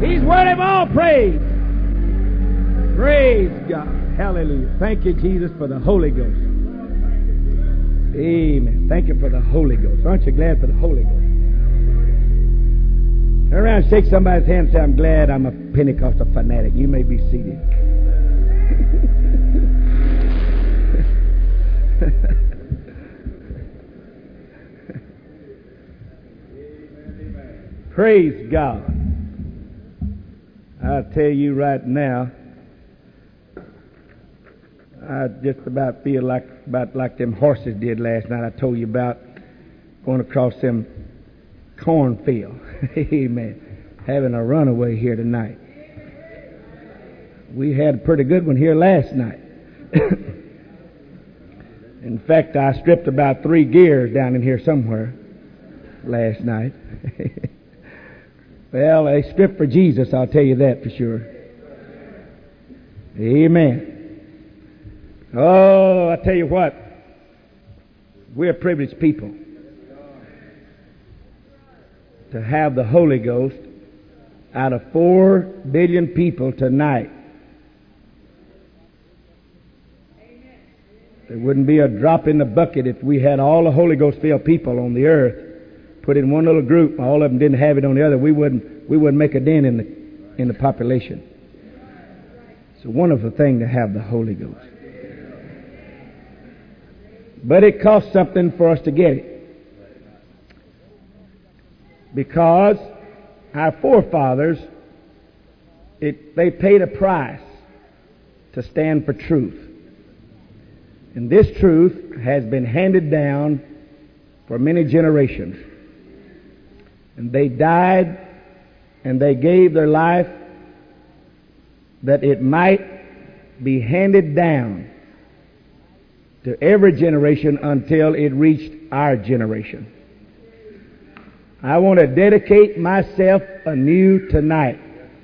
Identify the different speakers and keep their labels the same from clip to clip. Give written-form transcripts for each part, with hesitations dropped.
Speaker 1: He's worthy of all praise. Praise God. Hallelujah. Thank you, Jesus, for the Holy Ghost. Amen. Thank you for the Holy Ghost. Aren't you glad for the Holy Ghost? Turn around and shake somebody's hand and say, I'm glad I'm a Pentecostal fanatic. You may be seated. Praise God. I'll tell you right now, I just about feel like them horses did last night. I told you about going across them cornfield. Amen. Having a runaway here tonight. We had a pretty good one here last night. In fact, I stripped about 3 gears down in here somewhere last night. Well, they stripped for Jesus, I'll tell you that for sure. Amen. Oh, I tell you what, we're privileged people to have the Holy Ghost out of 4 billion people tonight. There wouldn't be a drop in the bucket if we had all the Holy Ghost filled people on the earth put in one little group. All of them didn't have it on the other. We wouldn't make a dent in the population. It's a wonderful thing to have the Holy Ghost. But it costs something for us to get it. Because our forefathers, they paid a price to stand for truth. And this truth has been handed down for many generations. And they died and they gave their life that it might be handed down to every generation until it reached our generation. I want to dedicate myself anew tonight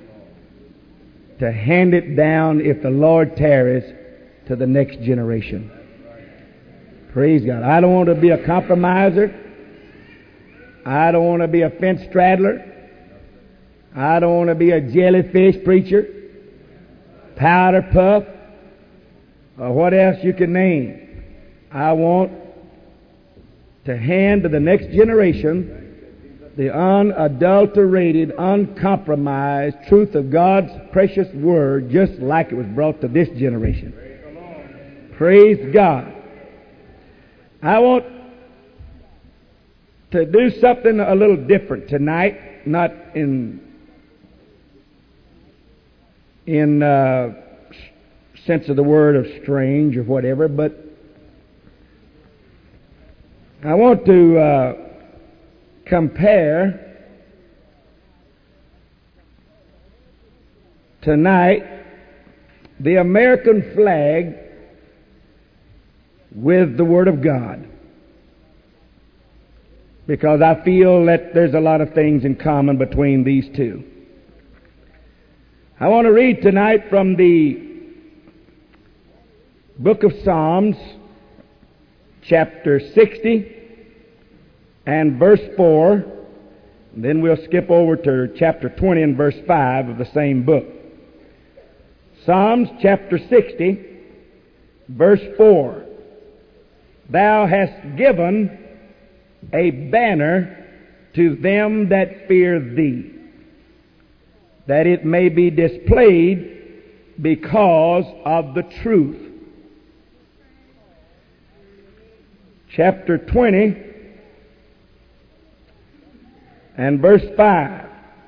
Speaker 1: to hand it down, if the Lord tarries, to the next generation. Praise God. I don't want to be a compromiser. I don't want to be a fence straddler. I don't want to be a jellyfish preacher, powder puff, or what else you can name. I want to hand to the next generation the unadulterated, uncompromised truth of God's precious Word, just like it was brought to this generation. Praise God. I want to do something a little different tonight, not in sense of the word of strange or whatever, but I want to compare tonight the American flag with the Word of God, because I feel that there's a lot of things in common between these two. I want to read tonight from the book of Psalms, chapter 60 and verse 4. And then we'll skip over to chapter 20 and verse 5 of the same book. Psalms chapter 60, verse 4. Thou hast given a banner to them that fear thee, that it may be displayed because of the truth. Chapter 20 and verse 5.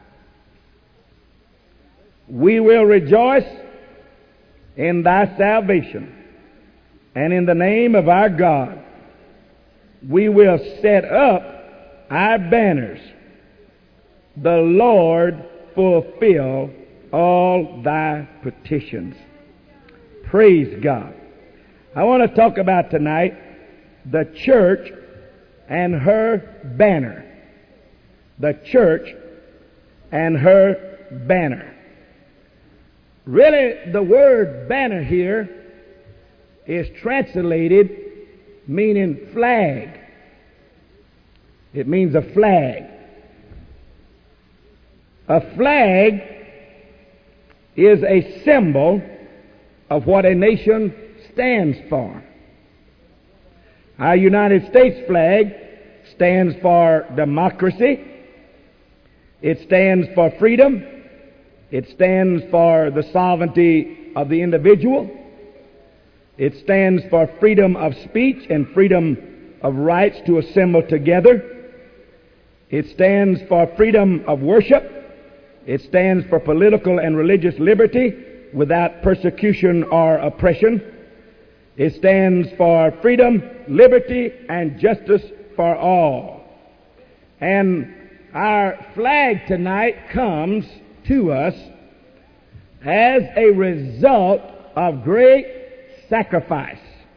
Speaker 1: We will rejoice in thy salvation, and in the name of our God we will set up our banners. The Lord fulfill all thy petitions. Praise God. I want to talk about tonight the church and her banner. The church and her banner. Really, the word banner here is translated meaning flag. It means a flag. A flag is a symbol of what a nation stands for. Our United States flag stands for democracy. It stands for freedom. It stands for the sovereignty of the individual. It stands for freedom of speech and freedom of rights to assemble together. It stands for freedom of worship. It stands for political and religious liberty without persecution or oppression. It stands for freedom, liberty, and justice for all. And our flag tonight comes to us as a result of great sacrifice.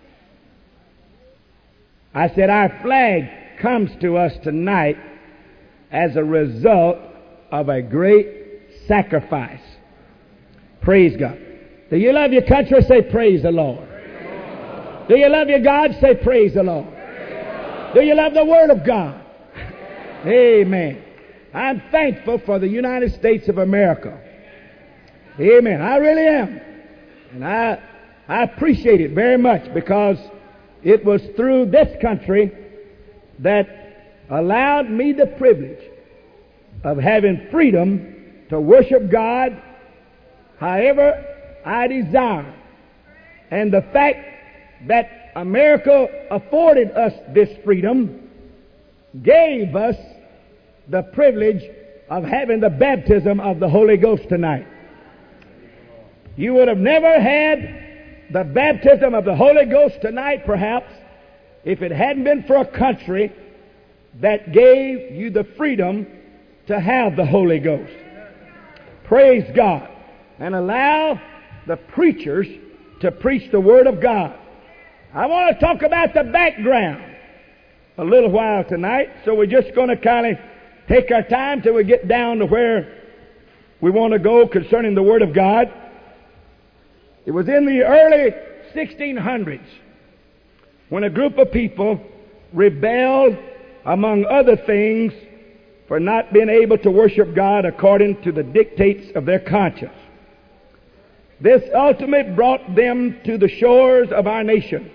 Speaker 1: I said our flag comes to us tonight as a result of a great sacrifice. Praise God. Do you love your country? Say praise the Lord. Do you love your God? Say praise the Lord. Do you love the Word of God? Amen. I'm thankful for the United States of America. Amen. I really am. And I appreciate it very much because it was through this country that allowed me the privilege of having freedom to worship God however I desire. And the fact that America afforded us this freedom gave us the privilege of having the baptism of the Holy Ghost tonight. You would have never had the baptism of the Holy Ghost tonight, perhaps, if it hadn't been for a country that gave you the freedom to have the Holy Ghost. Praise God. And allow the preachers to preach the Word of God. I want to talk about the background a little while tonight, so we're just going to kind of take our time till we get down to where we want to go concerning the Word of God. It was in the early 1600s when a group of people rebelled, among other things, for not being able to worship God according to the dictates of their conscience. This ultimately brought them to the shores of our nation.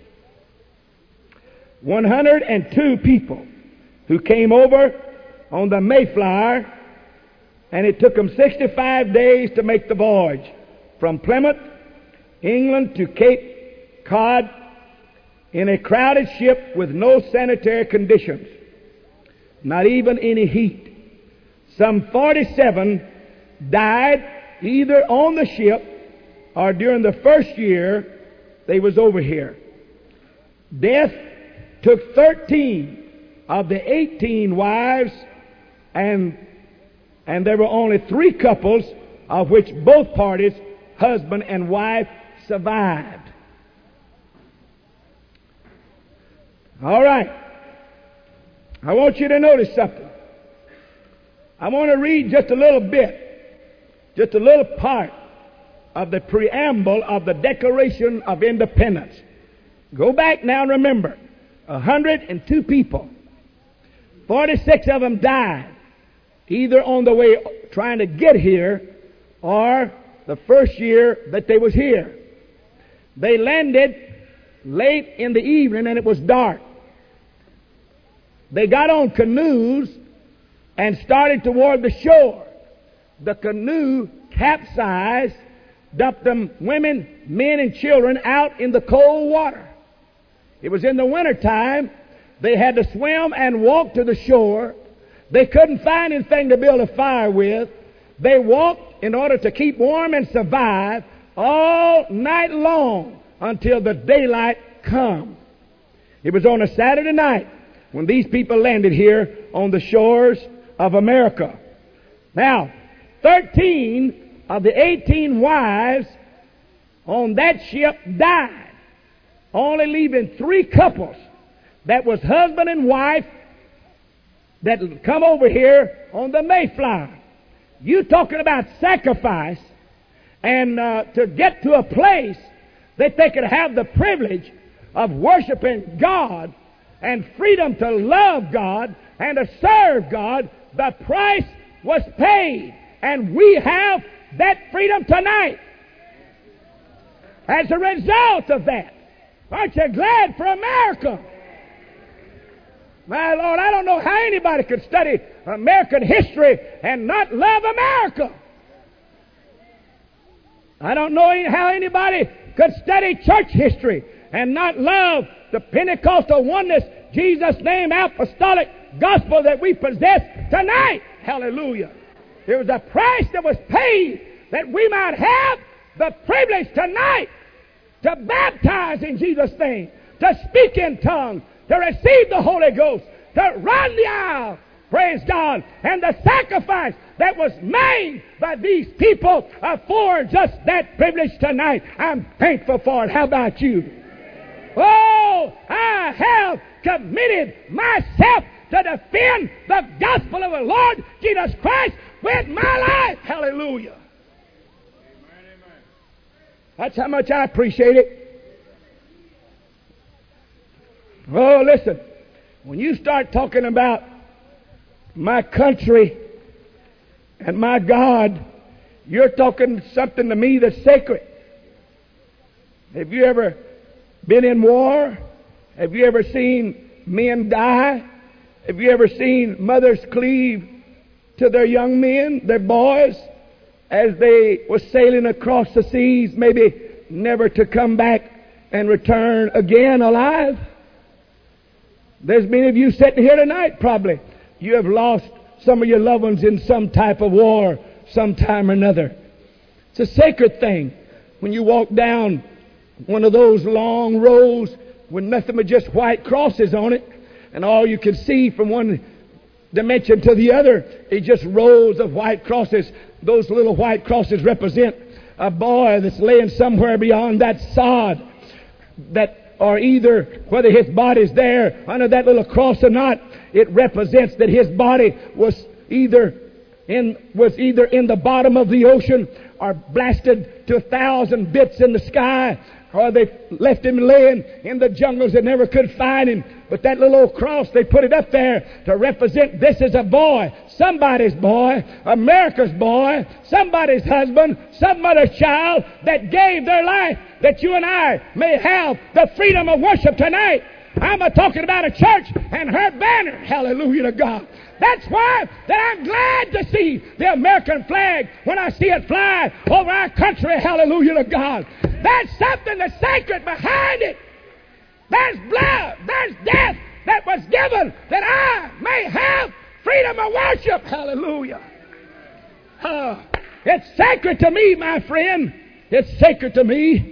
Speaker 1: 102 people who came over on the Mayflower, and it took them 65 days to make the voyage from Plymouth, England, to Cape Cod in a crowded ship with no sanitary conditions, not even any heat. Some 47 died either on the ship or during the first year they was over here. Death took 13 of the 18 wives, and there were only 3 couples of which both parties, husband and wife, survived. All right. I want you to notice something. I want to read just a little bit, just a little part of the preamble of the Declaration of Independence. Go back now and remember, 102 people, 46 of them died, either on the way trying to get here or the first year that they was here. They landed late in the evening and it was dark. They got on canoes and started toward the shore. The canoe capsized, dumped them women, men, and children out in the cold water. It was in the wintertime. They had to swim and walk to the shore. They couldn't find anything to build a fire with. They walked in order to keep warm and survive all night long until the daylight come. It was on a Saturday night when these people landed here on the shores of America. Now, 13 of the 18 wives on that ship died, only leaving 3 couples that was husband and wife that come over here on the Mayflower. You talking about sacrifice, and to get to a place that they could have the privilege of worshiping God and freedom to love God and to serve God, the price was paid. And we have that freedom tonight. As a result of that, aren't you glad for America? My Lord, I don't know how anybody could study American history and not love America. I don't know how anybody could study church history and not love the Pentecostal oneness, Jesus' name, apostolic gospel that we possess tonight. Hallelujah. There was a price that was paid that we might have the privilege tonight to baptize in Jesus' name, to speak in tongues, to receive the Holy Ghost, to run the aisle. Praise God. And the sacrifice that was made by these people affords us that privilege tonight. I'm thankful for it. How about you? Oh, I have committed myself to defend the gospel of the Lord Jesus Christ with my life. Hallelujah. That's how much I appreciate it. Oh, listen. When you start talking about my country and my God, you're talking something to me that's sacred. Have you ever been in war? Have you ever seen men die? Have you ever seen mothers cleave to their young men, their boys, as they were sailing across the seas, maybe never to come back and return again alive? There's many of you sitting here tonight, probably. You have lost some of your loved ones in some type of war, sometime or another. It's a sacred thing. When you walk down one of those long rows with nothing but just white crosses on it, and all you can see from one dimension to the other is just rows of white crosses. Those little white crosses represent a boy that's laying somewhere beyond that sod, that or either whether his body's there under that little cross or not, it represents that his body was either in the bottom of the ocean or blasted to 1,000 bits in the sky, or they left him laying in the jungles and never could find him. But that little old cross, they put it up there to represent this is a boy, somebody's boy, America's boy, somebody's husband, somebody's child that gave their life that you and I may have the freedom of worship tonight. I'm talking about a church and her banner. Hallelujah to God. That's why that I'm glad to see the American flag when I see it fly over our country. Hallelujah to God. There's something that's sacred behind it. There's blood, there's death that was given that I may have freedom of worship. Hallelujah. It's sacred to me, my friend. It's sacred to me.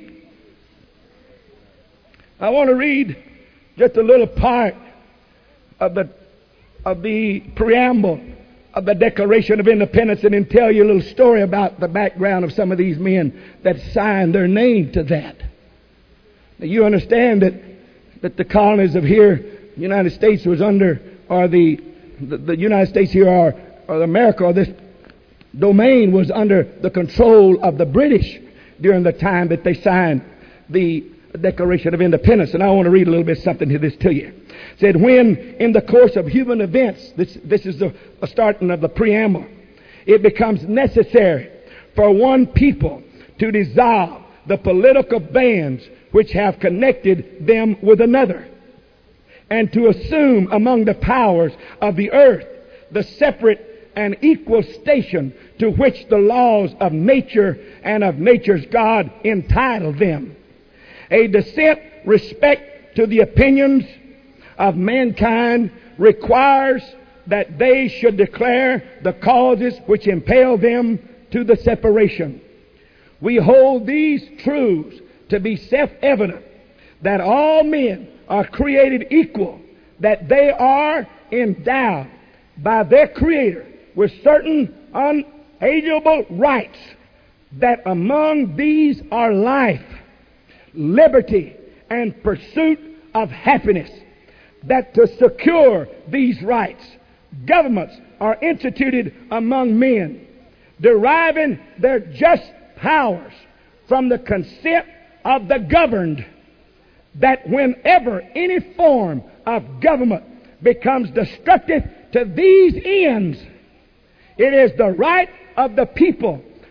Speaker 1: I want to read just a little part of the preamble of the Declaration of Independence and then tell you a little story about the background of some of these men that signed their name to that. Now, you understand that the colonies of here, the United States was under, or the United States here, or America, or this domain was under the control of the British during the time that they signed the Declaration of Independence. And I want to read a little bit something to this to you. It said, when in the course of human events, this is the starting of the preamble, it becomes necessary for one people to dissolve the political bands which have connected them with another, and to assume among the powers of the earth the separate and equal station to which the laws of nature and of nature's God entitle them. A decent respect to the opinions of mankind requires that they should declare the causes which impel them to the separation. We hold these truths to be self-evident, that all men are created equal, that they are endowed by their Creator with certain unalienable rights, that among these are life, liberty, and pursuit of happiness, that to secure these rights, governments are instituted among men, deriving their just powers from the consent of the governed, that whenever any form of government becomes destructive to these ends, it is the right of the people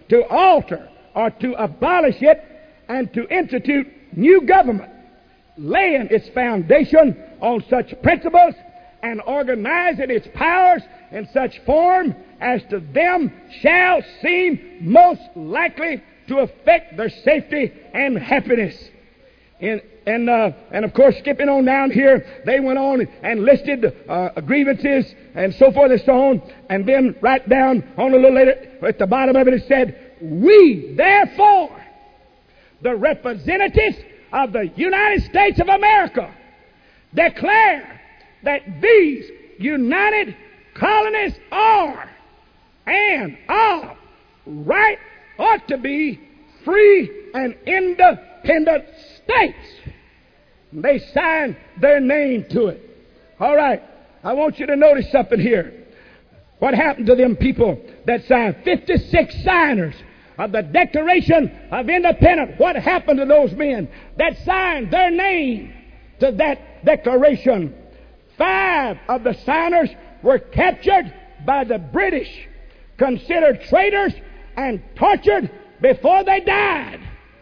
Speaker 1: to alter or to abolish it and to institute new government, laying its foundation on such principles and organizing its powers in such form as to them shall seem most likely to affect their safety and happiness. And of course, skipping on down here, they went on and listed grievances and so forth and so on. And then right down on a little later, at the bottom of it, it said, "We, therefore, the representatives of the United States of America, declare that these united colonies are and are right ought to be free and independent states." They signed their name to it. All right, I want you to notice something here. What happened to them people that signed? 56 signers of the Declaration of Independence. What happened to those men that signed their name to that declaration? 5 of the signers were captured by the British, considered traitors, and tortured before they died.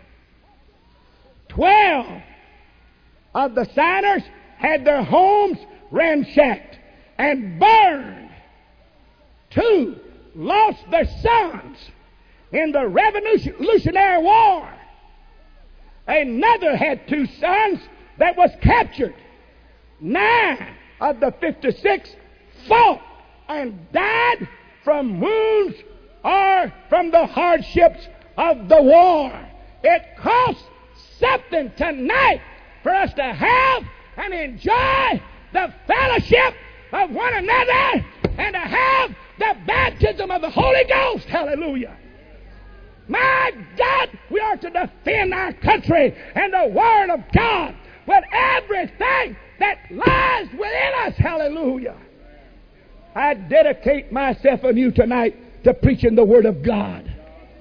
Speaker 1: 12 of the signers had their homes ransacked and burned. 2 lost their sons in the Revolutionary War. Another had 2 sons that was captured. 9 of the 56 fought and died from wounds or from the hardships of the war. It costs something tonight for us to have and enjoy the fellowship of one another and to have the baptism of the Holy Ghost. Hallelujah. My God, we are to defend our country and the Word of God with everything that lies within us. Hallelujah. I dedicate myself anew tonight to preaching the Word of God.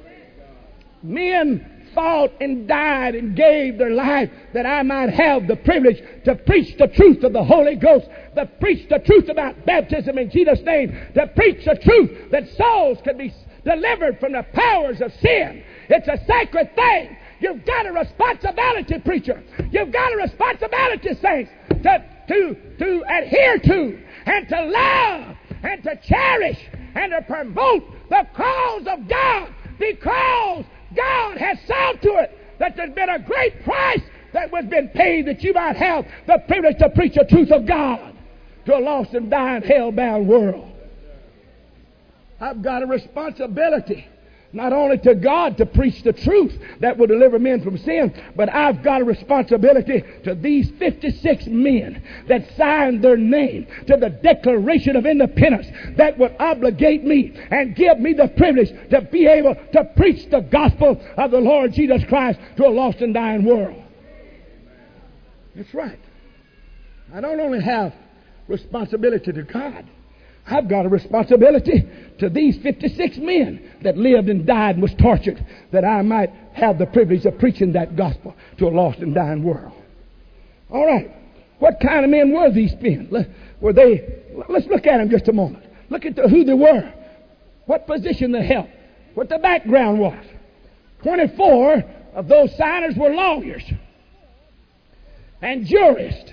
Speaker 1: Men fought and died and gave their life that I might have the privilege to preach the truth of the Holy Ghost, to preach the truth about baptism in Jesus' name, to preach the truth that souls can be delivered from the powers of sin. It's a sacred thing. You've got a responsibility, preacher. You've got a responsibility, saints, to adhere to and to love and to cherish and to promote the cause of God, because God has saw to it that there's been a great price that was been paid that you might have the privilege to preach the truth of God to a lost and dying, hell-bound world. I've got a responsibility not only to God to preach the truth that will deliver men from sin, but I've got a responsibility to these 56 men that signed their name to the Declaration of Independence that would obligate me and give me the privilege to be able to preach the gospel of the Lord Jesus Christ to a lost and dying world. That's right. I don't only have responsibility to God, I've got a responsibility to these 56 men that lived and died and was tortured, that I might have the privilege of preaching that gospel to a lost and dying world. All right. What kind of men were these men? Let's look at them just a moment. Look at who they were, what position they held, what the background was. 24 of those signers were lawyers and jurists.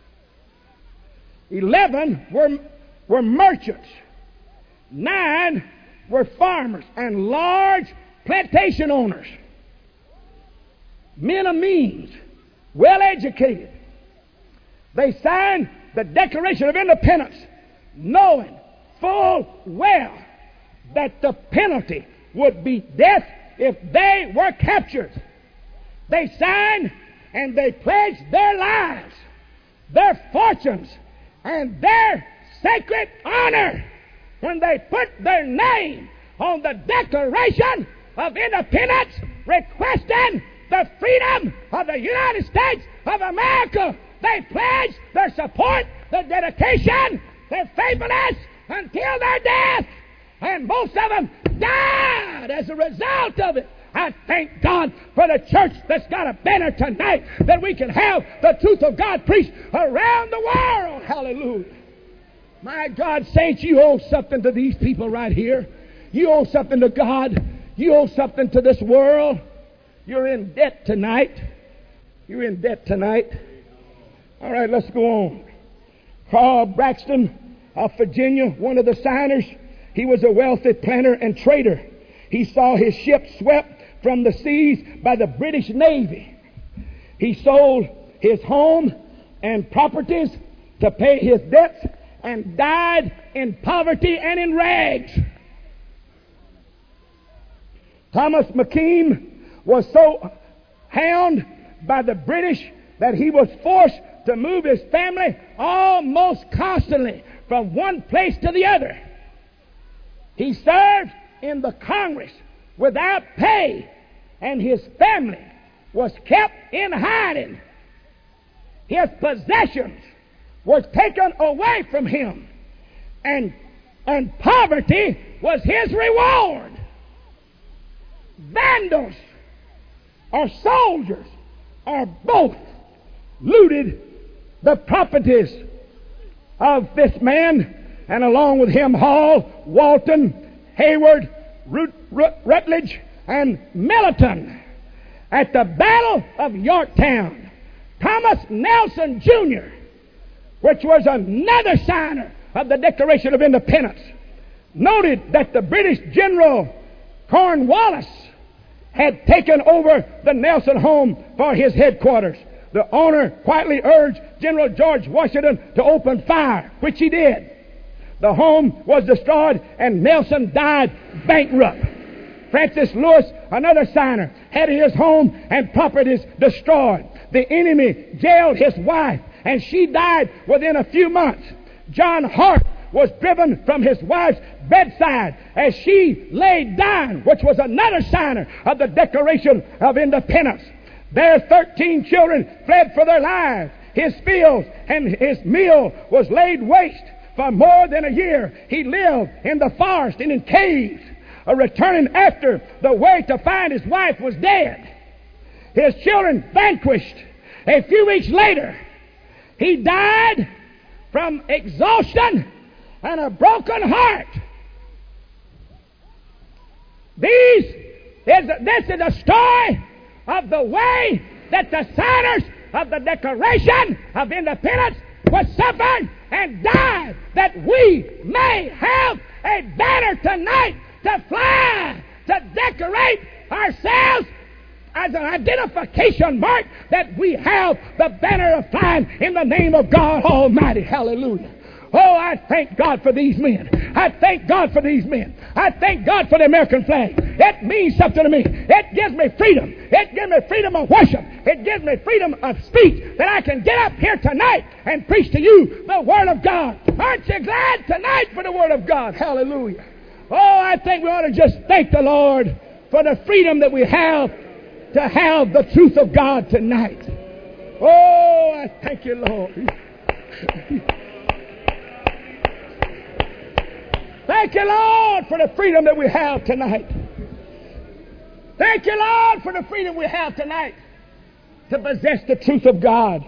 Speaker 1: 11 were merchants. 9 were farmers and large plantation owners. Men of means, well educated. They signed the Declaration of Independence knowing full well that the penalty would be death if they were captured. They signed and they pledged their lives, their fortunes, and their sacred honor when they put their name on the Declaration of Independence requesting the freedom of the United States of America. They pledged their support, their dedication, their faithfulness until their death. And most of them died as a result of it. I thank God for the church that's got a banner tonight that we can have the truth of God preached around the world. Hallelujah. My God, saints, you owe something to these people right here. You owe something to God. You owe something to this world. You're in debt tonight. You're in debt tonight. All right, let's go on. Carl Braxton of Virginia, one of the signers, he was a wealthy planter and trader. He saw his ship swept from the seas by the British Navy. He sold his home and properties to pay his debts and died in poverty and in rags. Thomas McKean was so hounded by the British that he was forced to move his family almost constantly from one place to the other. He served in the Congress without pay, and his family was kept in hiding. His possessions were taken away from him, and poverty was his reward. Vandals or soldiers or both looted the properties of this man, and along with him Hall, Walton, Hayward, Rutledge, and Melton. At the Battle of Yorktown, Thomas Nelson Jr., which was another signer of the Declaration of Independence, noted that the British General Cornwallis had taken over the Nelson home for his headquarters. The owner quietly urged General George Washington to open fire, which he did. The home was destroyed and Nelson died bankrupt. Francis Lewis, another signer, had his home and properties destroyed. The enemy jailed his wife and she died within a few months. John Hart was driven from his wife's bedside as she lay dying, which was another signer of the Declaration of Independence. Their 13 children fled for their lives. His fields and his mill was laid waste. For more than a year, he lived in the forest and in caves, returning after the way to find his wife was dead. His children vanquished. A few weeks later, he died from exhaustion and a broken heart. This is a story of the way that the signers of the Declaration of Independence was suffered and died, that we may have a banner tonight to fly, to decorate ourselves as an identification mark that we have the banner of flying in the name of God Almighty. Hallelujah. Oh, I thank God for these men. I thank God for these men. I thank God for the American flag. It means something to me. It gives me freedom. It gives me freedom of worship. It gives me freedom of speech, that I can get up here tonight and preach to you the Word of God. Aren't you glad tonight for the Word of God? Hallelujah. Oh, I think we ought to just thank the Lord for the freedom that we have to have the truth of God tonight. Oh, I thank you, Lord. Thank you, Lord, for the freedom that we have tonight. Thank you, Lord, for the freedom we have tonight to possess the truth of God.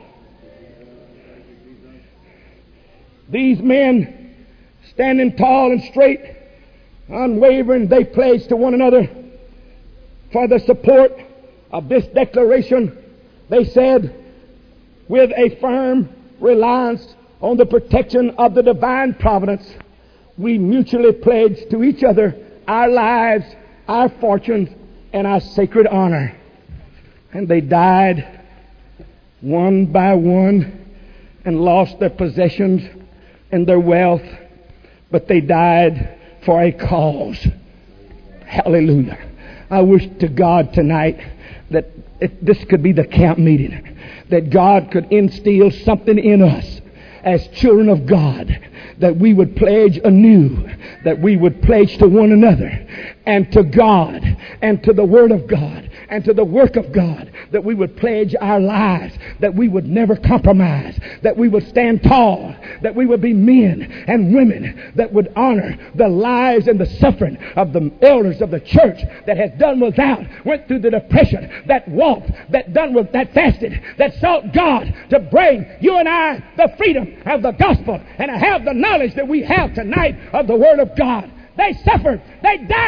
Speaker 1: These men, standing tall and straight, unwavering, they pledged to one another for the support of this declaration. They said, with a firm reliance on the protection of the divine providence, we mutually pledge to each other our lives, our fortunes, and our sacred honor. And they died one by one and lost their possessions and their wealth, but they died for a cause. Hallelujah. I wish to God tonight that this could be the camp meeting, that God could instill something in us as children of God, that we would pledge anew, that we would pledge to one another and to God and to the Word of God and to the work of God, that we would pledge our lives, that we would never compromise, that we would stand tall, that we would be men and women that would honor the lives and the suffering of the elders of the church that has done without, went through the depression, that walked, that fasted, that sought God to bring you and I the freedom of the gospel and to have the knowledge that we have tonight of the Word of God. They suffered, they died,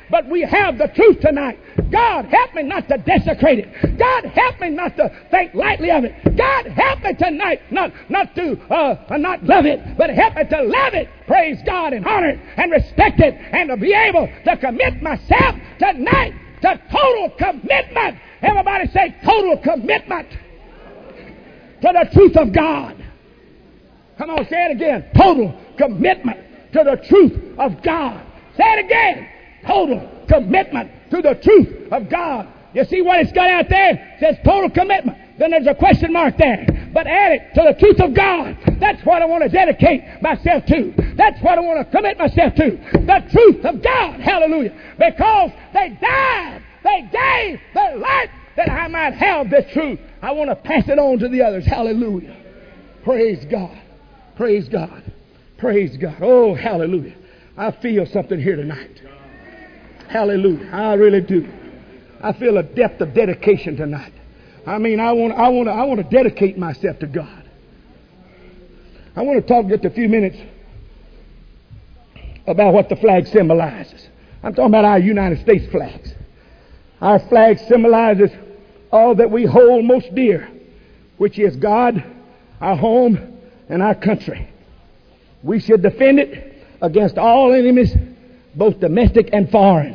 Speaker 1: but we have the truth tonight. God, help me not to desecrate it. God, help me not to think lightly of it. God, help me tonight not love it, but help me to love it, praise God, and honor it, and respect it, and to be able to commit myself tonight to total commitment. Everybody say total commitment to the truth of God. Come on, say it again. Total commitment to the truth of God. Say it again. Total commitment to the truth of God. You see what it's got out there? It says total commitment. Then there's a question mark there. But add it to the truth of God. That's what I want to dedicate myself to. That's what I want to commit myself to. The truth of God. Hallelujah. Because they died. They gave their life that I might have this truth. I want to pass it on to the others. Hallelujah. Praise God. Praise God. Praise God. Oh, hallelujah. I feel something here tonight. Hallelujah. I really do. I feel a depth of dedication tonight. I mean, I want to dedicate myself to God. I want to talk just a few minutes about what the flag symbolizes. I'm talking about our United States flags. Our flag symbolizes all that we hold most dear, which is God, our home, and our country. We should defend it against all enemies, both domestic and foreign.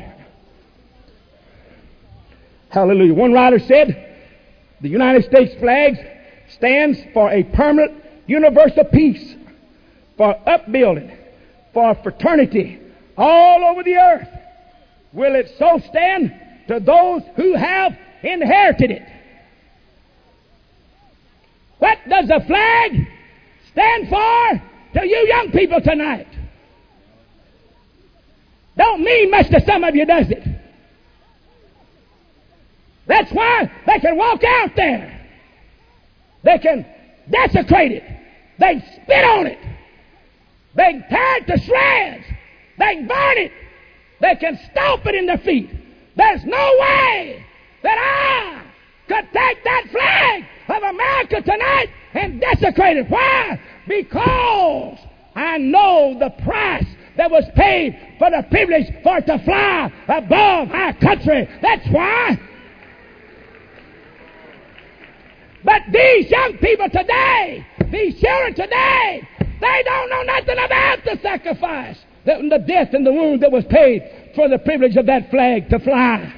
Speaker 1: Hallelujah. One writer said, the United States flag stands for a permanent universal peace, for upbuilding, for fraternity all over the earth. Will it so stand to those who have inherited it? What does the flag stand for to you young people tonight? Don't mean much to some of you, does it? That's why they can walk out there. They can desecrate it. They can spit on it. They can tear it to shreds. They can burn it. They can stomp it in their feet. There's no way that I could take that flag of America tonight and desecrate it. Why? Because I know the price that was paid for the privilege for it to fly above our country. That's why. But these young people today, these children today, they don't know nothing about the sacrifice, the death and the wound that was paid for the privilege of that flag to fly.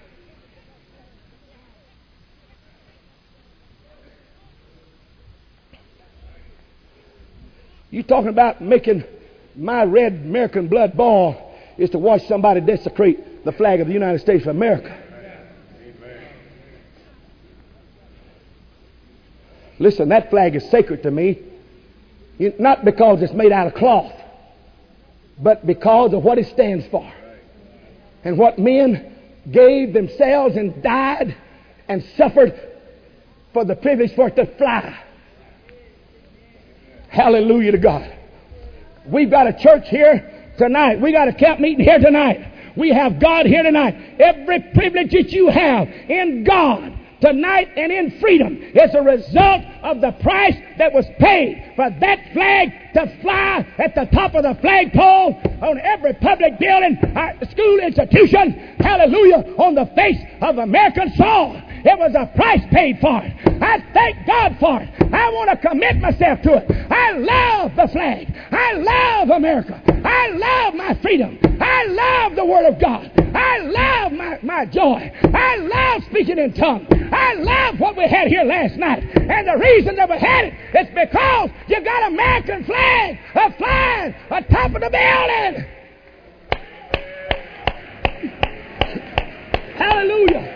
Speaker 1: You talking about making my red American blood boil is to watch somebody desecrate the flag of the United States of America. Listen, that flag is sacred to me, not because it's made out of cloth, but because of what it stands for. And what men gave themselves and died and suffered for the privilege for it to fly. Hallelujah to God. We've got a church here tonight. We got a camp meeting here tonight. We have God here tonight. Every privilege that you have in God tonight and in freedom is a result of the price that was paid for that flag to fly at the top of the flagpole on every public building, school institution, hallelujah, on the face of American soil. It was a price paid for it. I thank God for it. I want to commit myself to it. I love the flag. I love America. I love my freedom. I love the Word of God. I love my joy. I love speaking in tongues. I love what we had here last night. And the reason that we had it is because you got an American flag flying atop of the building. Hallelujah.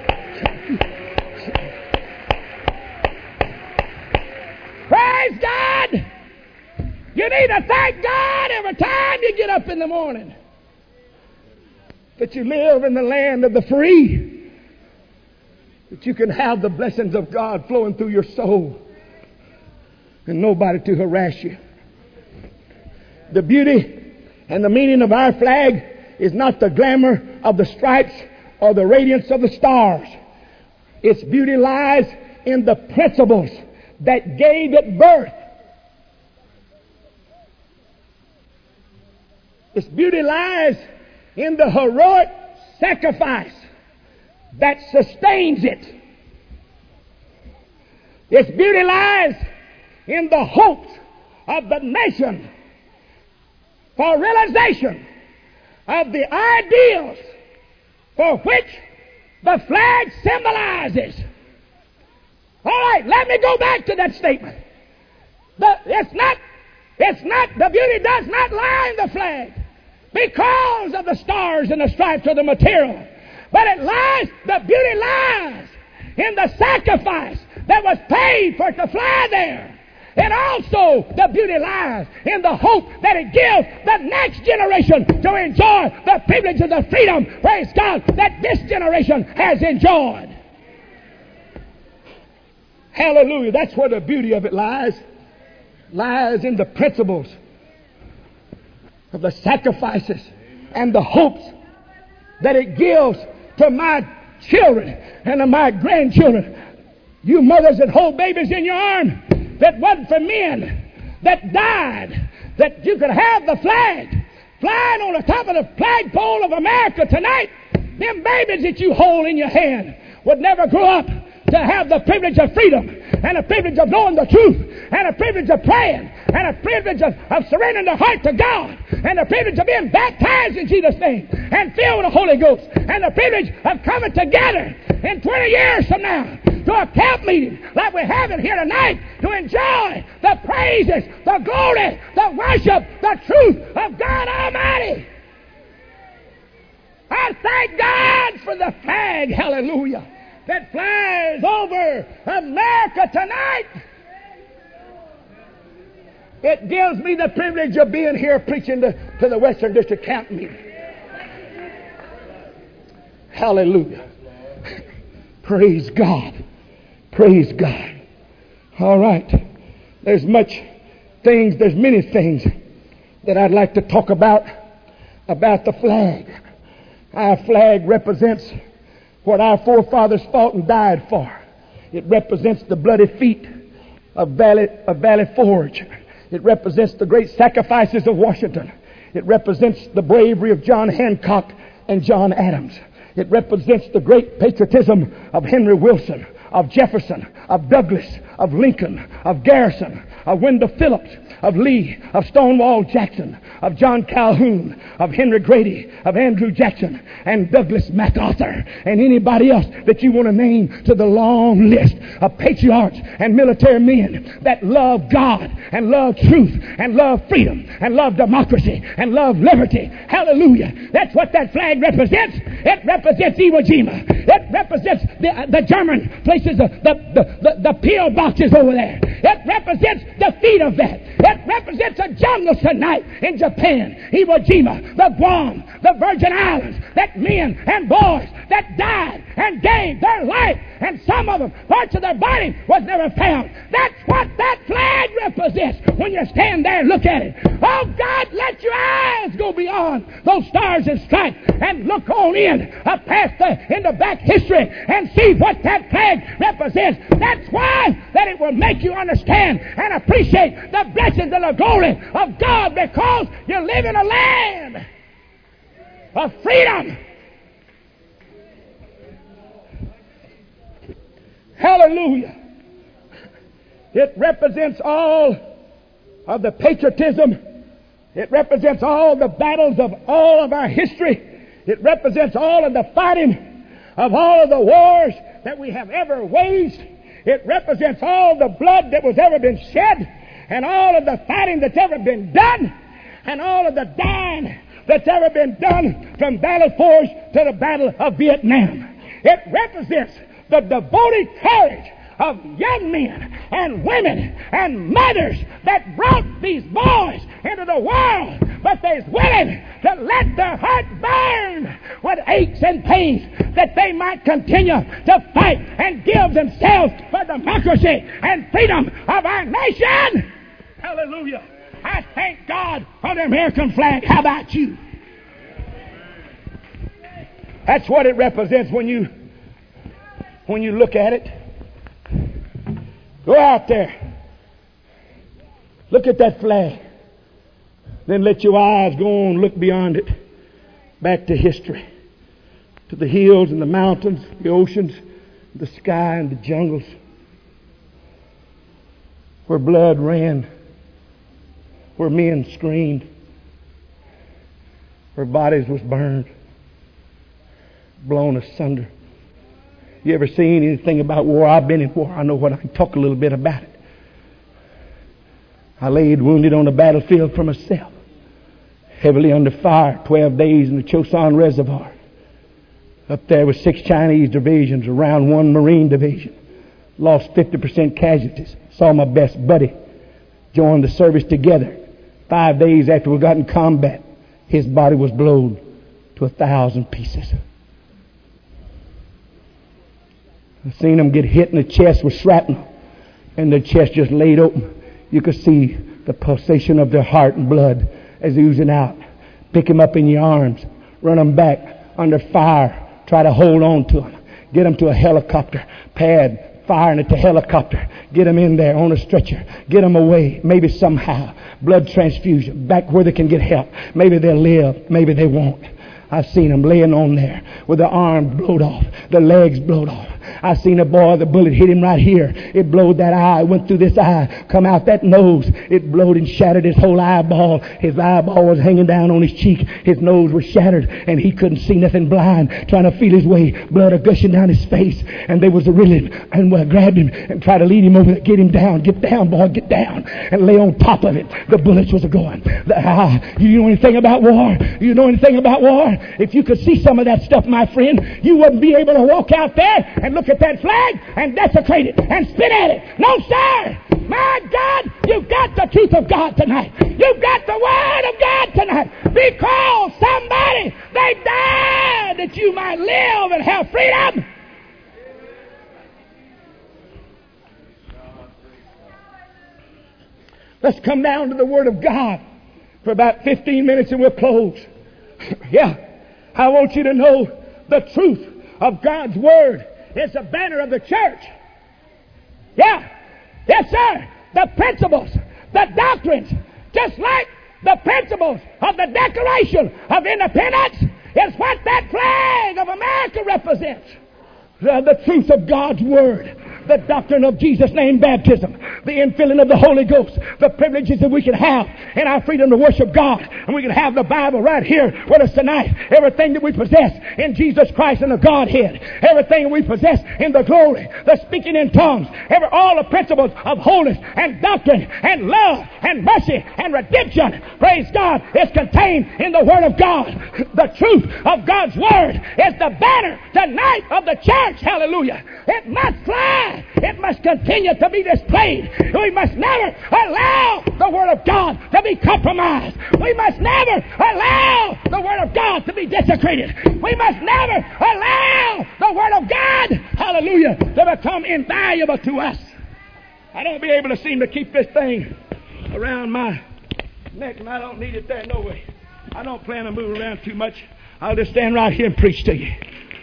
Speaker 1: Praise God. You need to thank God every time you get up in the morning that you live in the land of the free, that you can have the blessings of God flowing through your soul and nobody to harass you. The beauty and the meaning of our flag is not the glamour of the stripes or the radiance of the stars. Its beauty lies in the principles that gave it birth. Its beauty lies in the heroic sacrifice that sustains it. Its beauty lies in the hopes of the nation for realization of the ideals for which the flag symbolizes. All right, let me go back to that statement. The beauty does not lie in the flag because of the stars and the stripes of the material, but the beauty lies in the sacrifice that was paid for it to fly there. And also the beauty lies in the hope that it gives the next generation to enjoy the privileges of freedom, praise God, that this generation has enjoyed. Hallelujah. That's where the beauty of it lies. Lies in the principles of the sacrifices and the hopes that it gives to my children and to my grandchildren. You mothers that hold babies in your arm, that wasn't for men that died, that you could have the flag flying on the top of the flagpole of America tonight. Them babies that you hold in your hand would never grow up to have the privilege of freedom and the privilege of knowing the truth and the privilege of praying and the privilege of surrendering their heart to God and the privilege of being baptized in Jesus' name and filled with the Holy Ghost and the privilege of coming together in 20 years from now to a camp meeting like we're having here tonight to enjoy the praises, the glory, the worship, the truth of God Almighty. I thank God for the flag, hallelujah, that flies over America tonight. It gives me the privilege of being here preaching to the Western District Camp meeting. Hallelujah. Praise God. Praise God. All right. There's many things that I'd like to talk about the flag. Our flag represents what our forefathers fought and died for. It represents the bloody feet of Valley Forge. It represents the great sacrifices of Washington. It represents the bravery of John Hancock and John Adams. It represents the great patriotism of Henry Wilson, of Jefferson, of Douglas, of Lincoln, of Garrison, of Wendell Phillips, of Lee, of Stonewall Jackson, of John Calhoun, of Henry Grady, of Andrew Jackson, and Douglas MacArthur, and anybody else that you want to name to the long list of patriarchs and military men that love God and love truth and love freedom and love democracy and love liberty. Hallelujah. That's what that flag represents. It represents Iwo Jima. It represents the German places, the PO boxes over there. It represents the feet of that. It represents a jungle tonight in Japan, Iwo Jima, the Guam, the Virgin Islands, that men and boys that died and gave their life, and some of them, parts of their body was never found. That's what that flag represents when you stand there and look at it. Oh God, let your eyes go beyond those stars and stripes and look on into back history and see what that flag represents. That's why that it will make you understand and appreciate the blessings and the glory of God, because you live in a land of freedom. Hallelujah. It represents all of the patriotism. It represents all the battles of all of our history. It represents all of the fighting of all of the wars that we have ever waged. It represents all the blood that was ever been shed, and all of the fighting that's ever been done, and all of the dying that's ever been done from Valley Forge to the Battle of Vietnam. It represents the devoted courage of young men and women and mothers that brought these boys into the world, but they're willing to let their heart burn with aches and pains that they might continue to fight and give themselves for democracy and freedom of our nation. Hallelujah. I thank God for the American flag. How about you? That's what it represents when you look at it. Go out there. Look at that flag. Then let your eyes go on, look beyond it. back to history, to the hills and the mountains, the oceans, the sky and the jungles, where blood ran, where men screamed, where bodies was burned, blown asunder. You ever seen anything about war? I've been in war. I know what I can talk a little bit about it. I laid wounded on the battlefield for myself, heavily under fire, 12 days in the Chosin Reservoir. Up there with 6 Chinese divisions, around 1 Marine division. Lost 50% casualties. Saw my best buddy join the service together. 5 days after we got in combat, his body was blown to 1,000 pieces. I've seen him get hit in the chest with shrapnel, and the chest just laid open. You could see the pulsation of their heart and blood as oozing out. Pick him up in your arms, run him back under fire, try to hold on to him, get him to a helicopter pad, firing at the helicopter, get him in there on a stretcher, get him away, maybe somehow, blood transfusion, back where they can get help. Maybe they'll live, maybe they won't. I've seen them laying on there with the arm blowed off, the legs blowed off. I seen a boy, the bullet hit him right here. It blowed that eye, went through this eye, come out that nose. It blowed and shattered his whole eyeball. His eyeball was hanging down on his cheek. His nose was shattered, and he couldn't see nothing, blind, trying to feel his way. Blood are gushing down his face, and they was reeling and grabbed him and tried to lead him over there. Get him down, get down, boy, get down, and lay on top of it. The bullets was going. You know anything about war? You know anything about war? If you could see some of that stuff, my friend, you wouldn't be able to walk out there and look at that flag and desecrate it and spit at it. No, sir. My God, you've got the truth of God tonight. You've got the Word of God tonight. Because somebody, they died that you might live and have freedom. Let's come down to the Word of God for about 15 minutes and we'll close. Yeah, I want you to know the truth of God's Word is the banner of the church. Yeah, yes, sir. The principles, the doctrines, just like the principles of the Declaration of Independence is what that flag of America represents. The truth of God's Word, the doctrine of Jesus' name baptism, the infilling of the Holy Ghost, the privileges that we can have in our freedom to worship God. And we can have the Bible right here with us tonight. Everything that we possess in Jesus Christ and the Godhead. Everything we possess in the glory, the speaking in tongues. All the principles of holiness and doctrine and love and mercy and redemption, praise God, is contained in the Word of God. The truth of God's Word is the banner tonight of the church. Hallelujah. It must fly. It must continue to be displayed. We must never allow the Word of God to be compromised. We must never allow the Word of God to be desecrated. We must never allow the Word of God, hallelujah, to become invaluable to us. I don't be able to seem to keep this thing around my neck, and I don't need it there, no way. I don't plan to move around too much. I'll just stand right here and preach to you.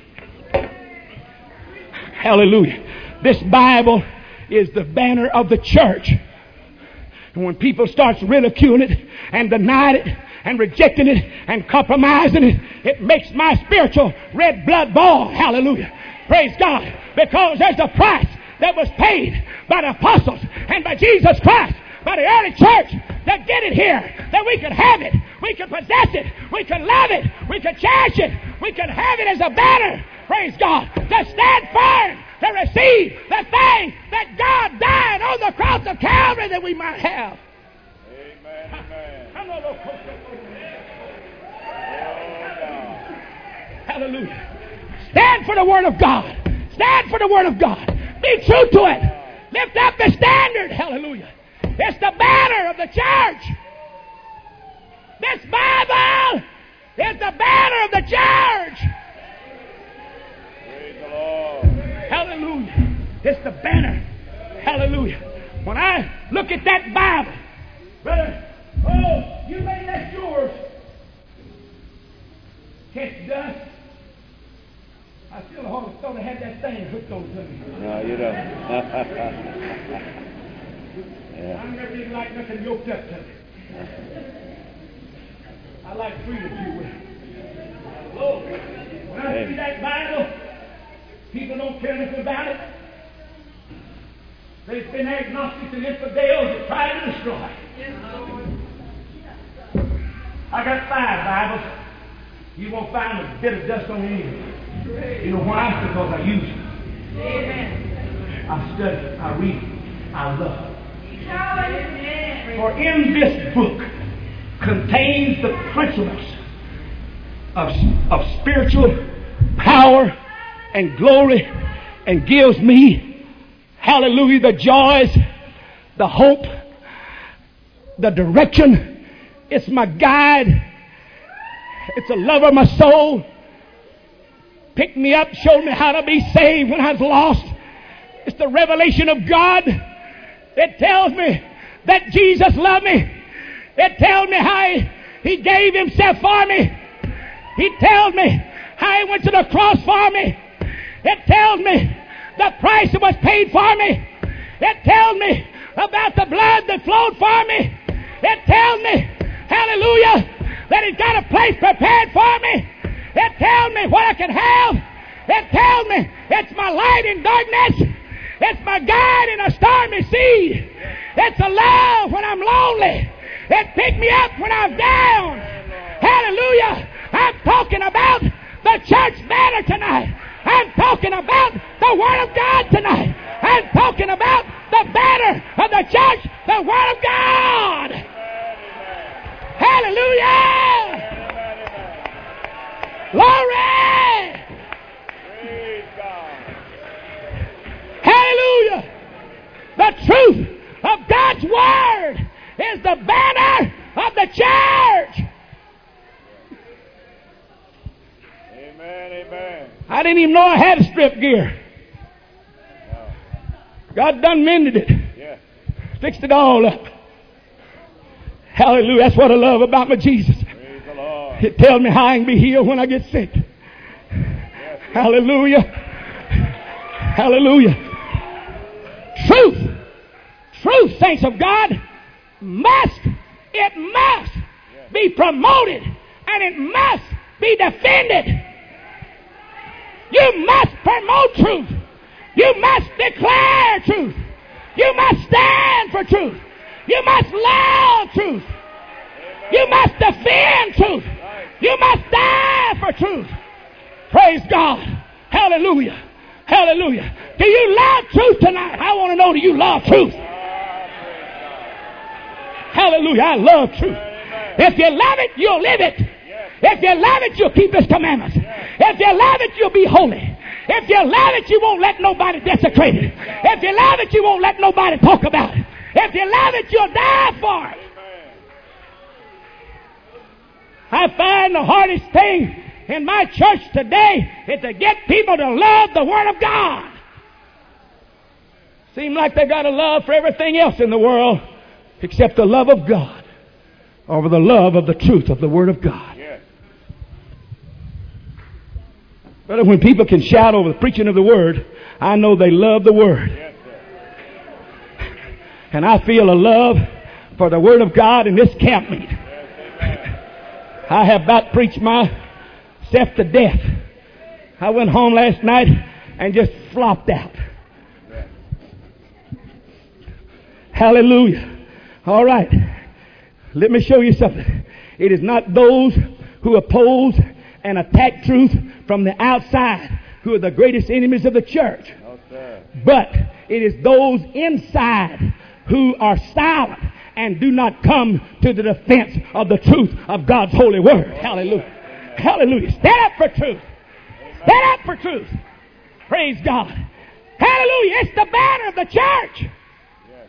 Speaker 1: Hallelujah. This Bible is the banner of the church. And when people start ridiculing it and denying it and rejecting it and compromising it, it makes my spiritual red blood boil. Hallelujah. Praise God. Because there's a price that was paid by the apostles and by Jesus Christ, by the early church, to get it here, that we could have it, we could possess it, we could love it, we could cherish it, we could have it as a banner. Praise God. To stand firm, to receive the thing that God died on the cross of Calvary that we might have. Amen. Amen. Hallelujah. Stand for the Word of God. Stand for the Word of God. Be true to it. Lift up the standard. Hallelujah. It's the banner of the church. This Bible is the banner of the church. Praise the Lord. Hallelujah. It's the banner. Hallelujah. When I look at that Bible, brother, oh, you may let yours catch dust. I still thought I had that thing hooked on to me.
Speaker 2: No, you don't.
Speaker 1: Yeah. I never did like nothing yoked up to me. I like freedom, if you will. When I read that Bible, people don't care anything about it. There's been agnostics and infidels that try to destroy it. I got 5 Bibles. You won't find a bit of dust on any of them. You know why? Because I use them. Amen. I study it. I read it. I love it. For in this book contains the principles of spiritual power and glory, and gives me, hallelujah, the joys, the hope, the direction. It's my guide. It's a love of my soul. Picked me up, showed me how to be saved when I was lost. It's the revelation of God. It tells me that Jesus loved me. It tells me how He gave Himself for me. He tells me how He went to the cross for me. It tells me the price that was paid for me. It tells me about the blood that flowed for me. It tells me, hallelujah, that He's got a place prepared for me. It tells me what I can have. It tells me it's my light in darkness. It's my guide in a stormy sea. It's a love when I'm lonely. It picked me up when I'm down. Hallelujah. I'm talking about the church banner tonight. I'm talking about the Word of God tonight. I'm talking about the banner of the church, the Word of God. Hallelujah. Glory. Hallelujah. The truth of God's Word is the banner of the church.
Speaker 2: Amen, amen.
Speaker 1: I didn't even know I had a strip gear. God done mended it.
Speaker 2: Yeah.
Speaker 1: Fixed it all up. Hallelujah. That's what I love about my Jesus.
Speaker 2: Praise the Lord.
Speaker 1: It tells me how I can be healed when I get sick.
Speaker 2: Yes.
Speaker 1: Hallelujah. Hallelujah. Truth, saints of God, must be promoted, and it must be defended. You must promote truth. You must declare truth. You must stand for truth. You must love truth. You must defend truth. You must die for truth. Praise God. Hallelujah. Hallelujah. Do you love truth tonight? I want to know, do you love truth? Hallelujah. I love truth. If you love it, you'll live it. If you love it, you'll keep His commandments. If you love it, you'll be holy. If you love it, you won't let nobody desecrate it. If you love it, you won't let nobody talk about it. If you love it, you'll die for it. I find the hardest thing in my church today is to get people to love the Word of God. Seems like they got a love for everything else in the world except the love of God, or the love of the truth of the Word of God.
Speaker 2: Yes.
Speaker 1: But when people can shout over the preaching of the Word, I know they love the Word.
Speaker 2: Yes, sir.
Speaker 1: And I feel a love for the Word of God in this camp meeting.
Speaker 2: Yes,
Speaker 1: I have about preached myself to death. I went home last night and just flopped out.
Speaker 2: yes.
Speaker 1: Hallelujah. All right. Let me show you something. It is not those who oppose and attack truth from the outside who are the greatest enemies of the church.
Speaker 2: No, sir.
Speaker 1: But it is those inside who are silent and do not come to the defense of the truth of God's holy word. Hallelujah. Hallelujah. Stand up for truth. Stand up for truth. Praise God. Hallelujah. It's the banner of the church.
Speaker 2: Yes.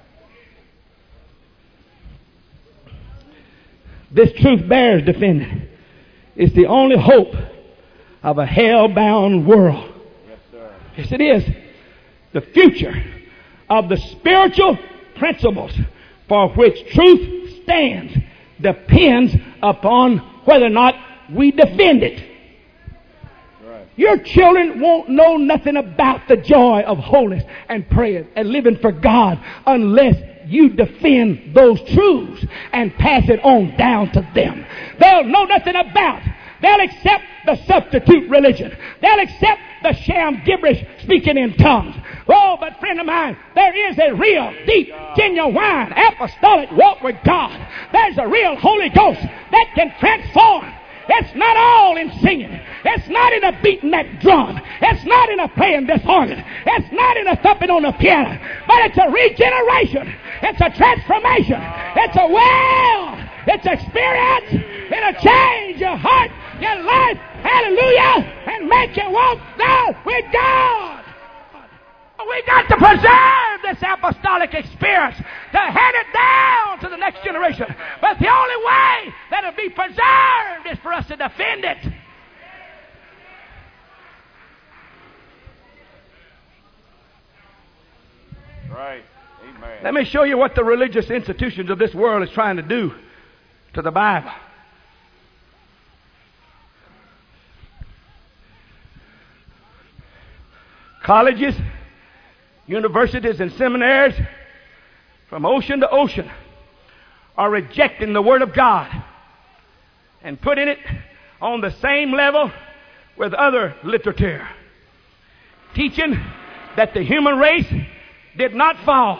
Speaker 1: This truth bears defending. It's the only hope of a hell-bound world.
Speaker 2: Yes, sir.
Speaker 1: Yes, it is. The future of the spiritual principles for which truth stands depends upon whether or not we defend it.
Speaker 2: Right.
Speaker 1: Your children won't know nothing about the joy of holiness and prayer and living for God unless you defend those truths and pass it on down to them. They'll know nothing about They'll accept the substitute religion. They'll accept the sham gibberish speaking in tongues. Oh, but friend of mine, there is a real, deep, genuine, apostolic walk with God. There's a real Holy Ghost that can transform. It's not all in singing. It's not in a beating that drum. It's not in a playing this organ. It's not in a thumping on the piano. But it's a regeneration. It's a transformation. It's a well. It's experience. It'll change your heart, your life. Hallelujah. And make you walk down with God. We got to preserve this apostolic experience to hand it down to the next generation. But the only way that it'll be preserved is for us to defend it.
Speaker 2: Right. Amen.
Speaker 1: Let me show you what the religious institutions of this world is trying to do to the Bible. Colleges, universities, and seminaries from ocean to ocean are rejecting the Word of God and putting it on the same level with other literature, teaching that the human race did not fall,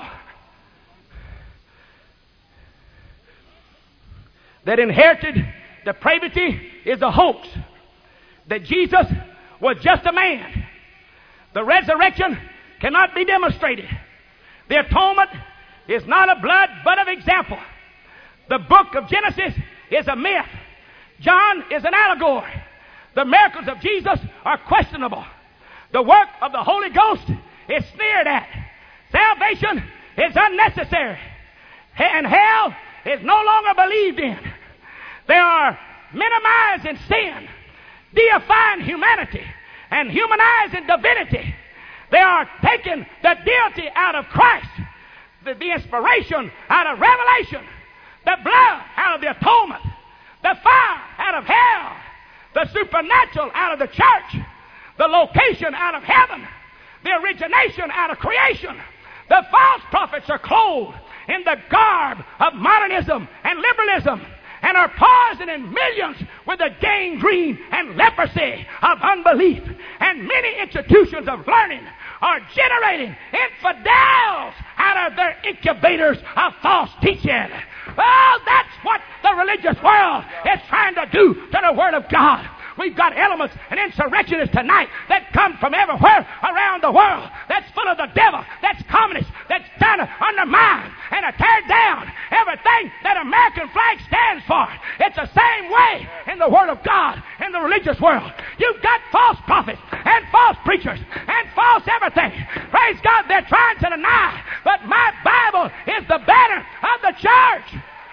Speaker 1: that inherited depravity is a hoax, that Jesus was just a man. The resurrection cannot be demonstrated. The atonement is not of blood, but of example. The book of Genesis is a myth. John is an allegory. The miracles of Jesus are questionable. The work of the Holy Ghost is sneered at. Salvation is unnecessary. And hell is no longer believed in. They are minimizing sin, deifying humanity, and humanizing divinity. They are taking the deity out of Christ, the inspiration out of revelation, the blood out of the atonement, the fire out of hell, the supernatural out of the church, the location out of heaven, the origination out of creation. The false prophets are clothed in the garb of modernism and liberalism, and are poisoning millions with the gangrene and leprosy of unbelief. And many institutions of learning are generating infidels out of their incubators of false teaching. Oh, that's what the religious world is trying to do to the Word of God. We've got elements and insurrectionists tonight that come from everywhere around the world that's full of the devil, that's communist, that's trying to undermine and to tear down everything that American flag stands for. It's the same way in the Word of God, in the religious world. You've got false prophets and false preachers and false everything. Praise God, they're trying to deny, but my Bible is the banner of the church.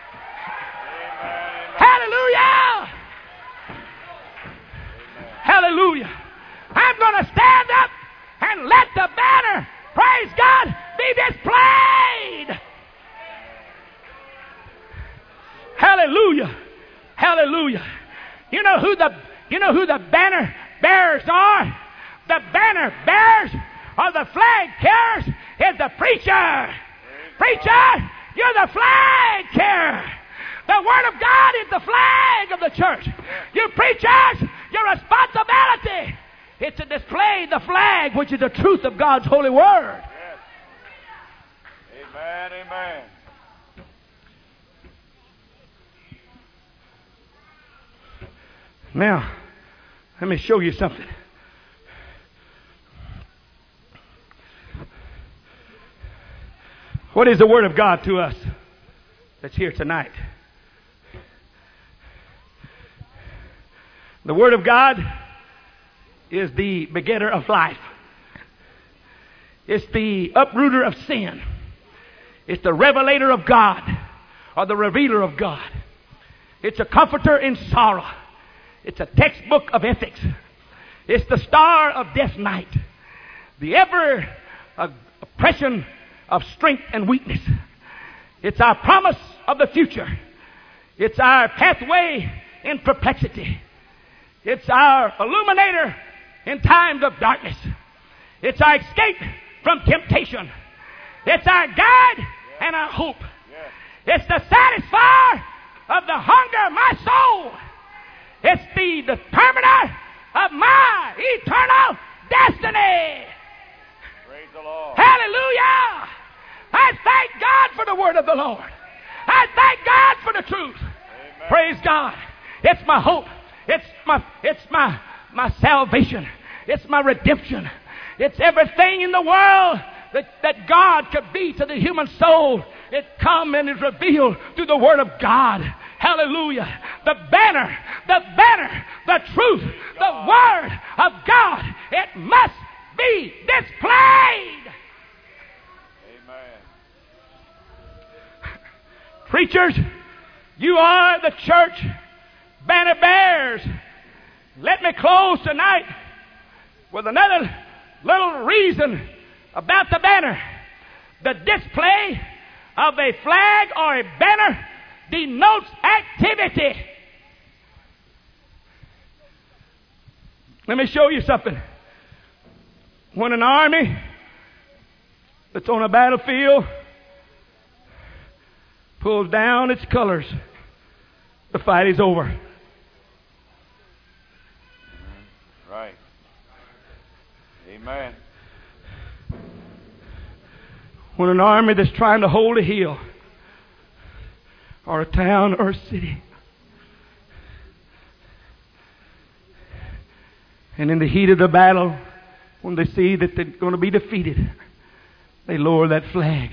Speaker 1: Amen. Hallelujah! Hallelujah. I'm going to stand up and let the banner, praise God, be displayed. Hallelujah. Hallelujah. You know who the banner bearers are? The banner bearers or the flag carriers is the preacher. Preacher, you're the flag carrier. The Word of God is the flag of the church. You preachers, your responsibility is to display the flag, which is the truth of God's holy Word.
Speaker 2: Yes. Amen, amen.
Speaker 1: Now, let me show you something. What is the Word of God to us that's here tonight? The Word of God is the begetter of life. It's the uprooter of sin. It's the revelator of God, or the revealer of God. It's a comforter in sorrow. It's a textbook of ethics. It's the star of death night. The ever oppression of strength and weakness. It's our promise of the future. It's our pathway in perplexity. It's our illuminator in times of darkness. It's our escape from temptation. It's our guide and our hope. It's the satisfier of the hunger of my soul. It's the determiner of my eternal destiny.
Speaker 2: Praise the Lord.
Speaker 1: Hallelujah. I thank God for the word of the Lord. I thank God for the truth.
Speaker 2: Amen.
Speaker 1: Praise God. It's my hope. It's my salvation. It's my redemption. It's everything in the world that God could be to the human soul. It comes and is revealed through the Word of God. Hallelujah. The banner, the truth, the Word of God. It must be displayed.
Speaker 2: Amen.
Speaker 1: Preachers, you are the church banner bearers. Let me close tonight with another little reason about the banner. The display of a flag or a banner denotes activity. Let me show you something. When an army that's on a battlefield pulls down its colors, the fight is over.
Speaker 2: Right. Amen.
Speaker 1: When an army that's trying to hold a hill or a town or a city, and in the heat of the battle, when they see that they're going to be defeated, they lower that flag.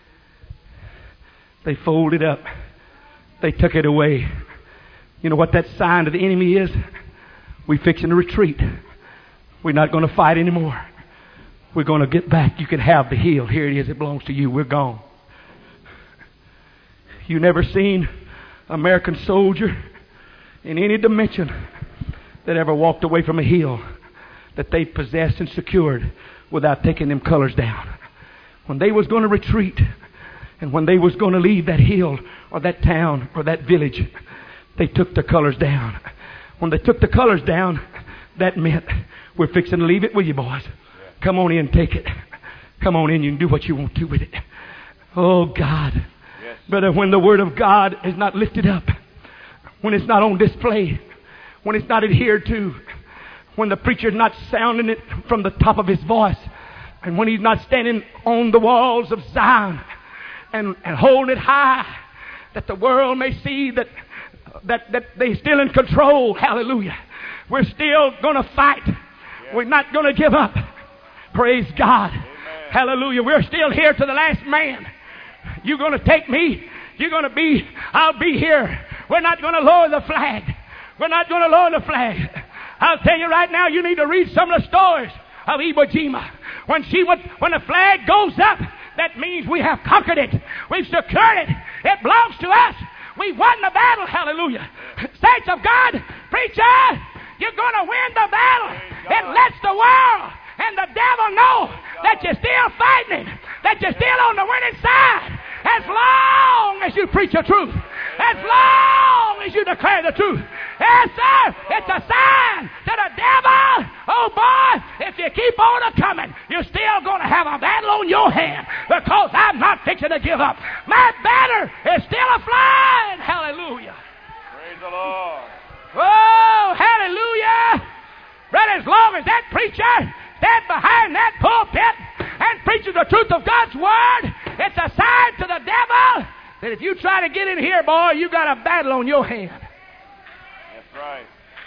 Speaker 1: They fold it up. They took it away. You know what that sign to the enemy is? We're fixing to retreat. We're not going to fight anymore. We're going to get back. You can have the hill. Here it is. It belongs to you. We're gone. You never seen an American soldier in any dimension that ever walked away from a hill that they possessed and secured without taking them colors down. When they was going to retreat and when they was going to leave that hill or that town or that village, they took the colors down. When they took the colors down, that meant we're fixing to leave it with you, boys. Come on in, take it. Come on in, you can do what you want to with it. Oh, God.
Speaker 2: Yes.
Speaker 1: Brother, when the Word of God is not lifted up, when it's not on display, when it's not adhered to, when the preacher's not sounding it from the top of his voice, and when he's not standing on the walls of Zion and holding it high, that the world may see that they're still in control. Hallelujah. We're still going to fight.
Speaker 2: Yes.
Speaker 1: We're not going to give up. Praise God.
Speaker 2: Amen.
Speaker 1: Hallelujah. We're still here to the last man. You're going to take me. You're going to be. I'll be here. We're not going to lower the flag. We're not going to lower the flag. I'll tell you right now, you need to read some of the stories of Iwo Jima. When the flag goes up, that means we have conquered it. We've secured it. It belongs to us. We won the battle. Hallelujah. Saints of God, preacher, you're going to win the battle. It lets the world and the devil know that you're still fighting, that you're still on the winning side. As long as you preach the truth, as long as you declare the truth. Yes, sir, it's a sign to the devil. Oh, boy, if you keep on coming, you're still going to have a battle on your hand because I'm not fixing to give up. My banner is still aflying. Hallelujah.
Speaker 2: Praise the Lord.
Speaker 1: Oh, hallelujah. Brother, as long as that preacher stands behind that pulpit and preaches the truth of God's Word, it's a sign to the devil that if you try to get in here, boy, you got a battle on your hand.
Speaker 2: That's right.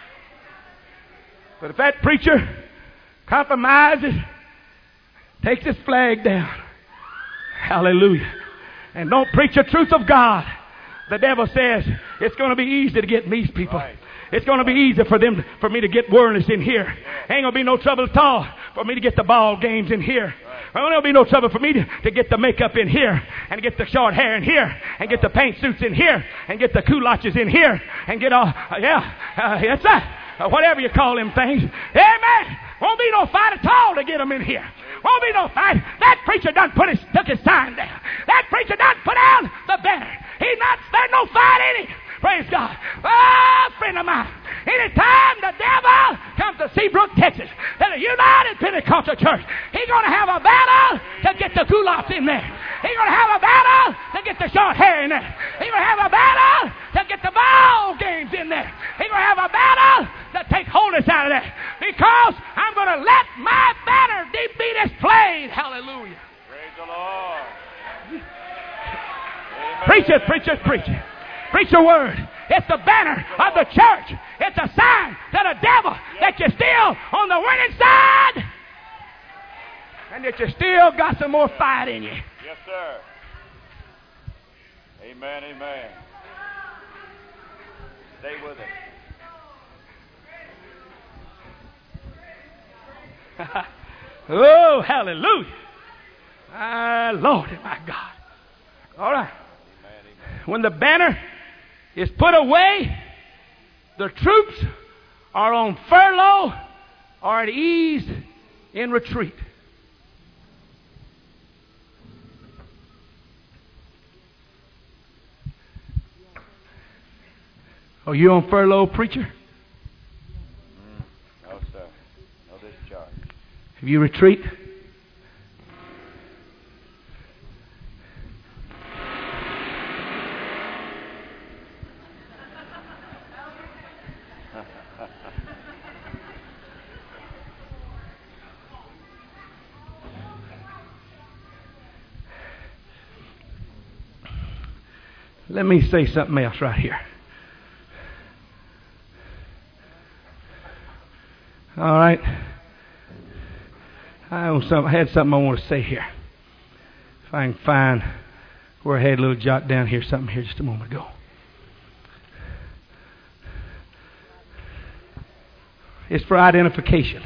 Speaker 1: But if that preacher compromises, takes his flag down, hallelujah, and don't preach the truth of God, the devil says it's going to be easy to get these people.
Speaker 2: Right.
Speaker 1: It's going to be easy for me to get worldliness in here. Ain't going to be no trouble at all for me to get the ball games in here. There ain't going to be no trouble for me to get the makeup in here, and get the short hair in here, and get the paint suits in here, and get the culottes in here, and get all, that's that. Whatever you call them things. Amen. Won't be no fight at all to get them in here. Won't be no fight. That preacher done took his sign down. That preacher done put down the banner. There's no fight in it. Praise God. Oh, friend of mine. Anytime the devil comes to Seabrook, Texas, at a United Pentecostal Church, he's going to have a battle to get the culottes in there. He's going to have a battle to get the short hair in there. He's going to have a battle to get the ball games in there. He's going to have a battle to take holiness out of there. Because I'm going to let my banner be displayed. Hallelujah.
Speaker 2: Praise the Lord.
Speaker 1: Preach it, preach it, preach it. Preach the word. It's the banner of the church. It's a sign to the devil that you're still on the winning side and that you still got some more fight in you.
Speaker 2: Yes, sir. Amen, amen. Stay with it.
Speaker 1: Oh, hallelujah. My Lord and my God. All right. When the banner is put away, the troops are on furlough or at ease in retreat. Are you on furlough, preacher?
Speaker 2: No, sir. No discharge.
Speaker 1: Have you retreat? Let me say something else right here. All right. I had something I want to say here. If I can find where I had a little jot down here, something here just a moment ago. It's for identification.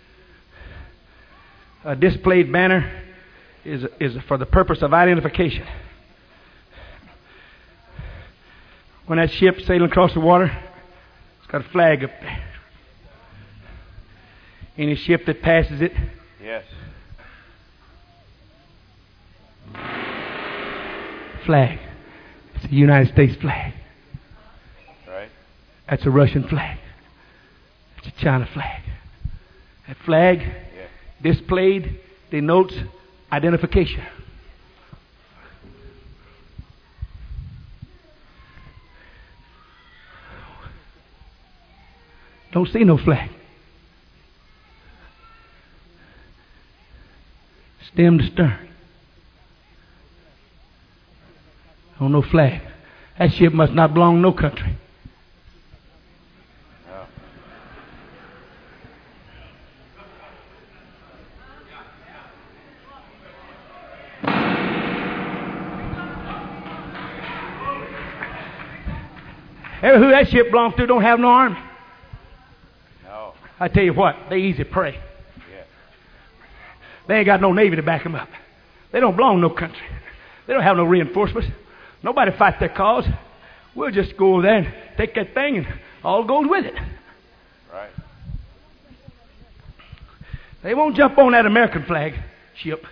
Speaker 1: A displayed banner is for the purpose of identification. When that ship sailing across the water, it's got a flag up there. Any ship that passes it,
Speaker 2: yes,
Speaker 1: flag. It's a United States flag.
Speaker 2: right.
Speaker 1: That's a Russian flag. It's a China flag. That flag
Speaker 2: Yes.
Speaker 1: displayed denotes identification. Don't see no flag. Stem to stern. Oh, no flag. That ship must not belong to no country.
Speaker 2: No.
Speaker 1: Ever who that ship belongs to don't have no army.
Speaker 2: No.
Speaker 1: I tell you what, they easy prey.
Speaker 2: Yes.
Speaker 1: They ain't got no navy to back them up. They don't belong to no country. They don't have no reinforcements. Nobody fight their cause. We'll just go over there and take that thing and all goes with it.
Speaker 2: Right.
Speaker 1: They won't jump on that American flag ship.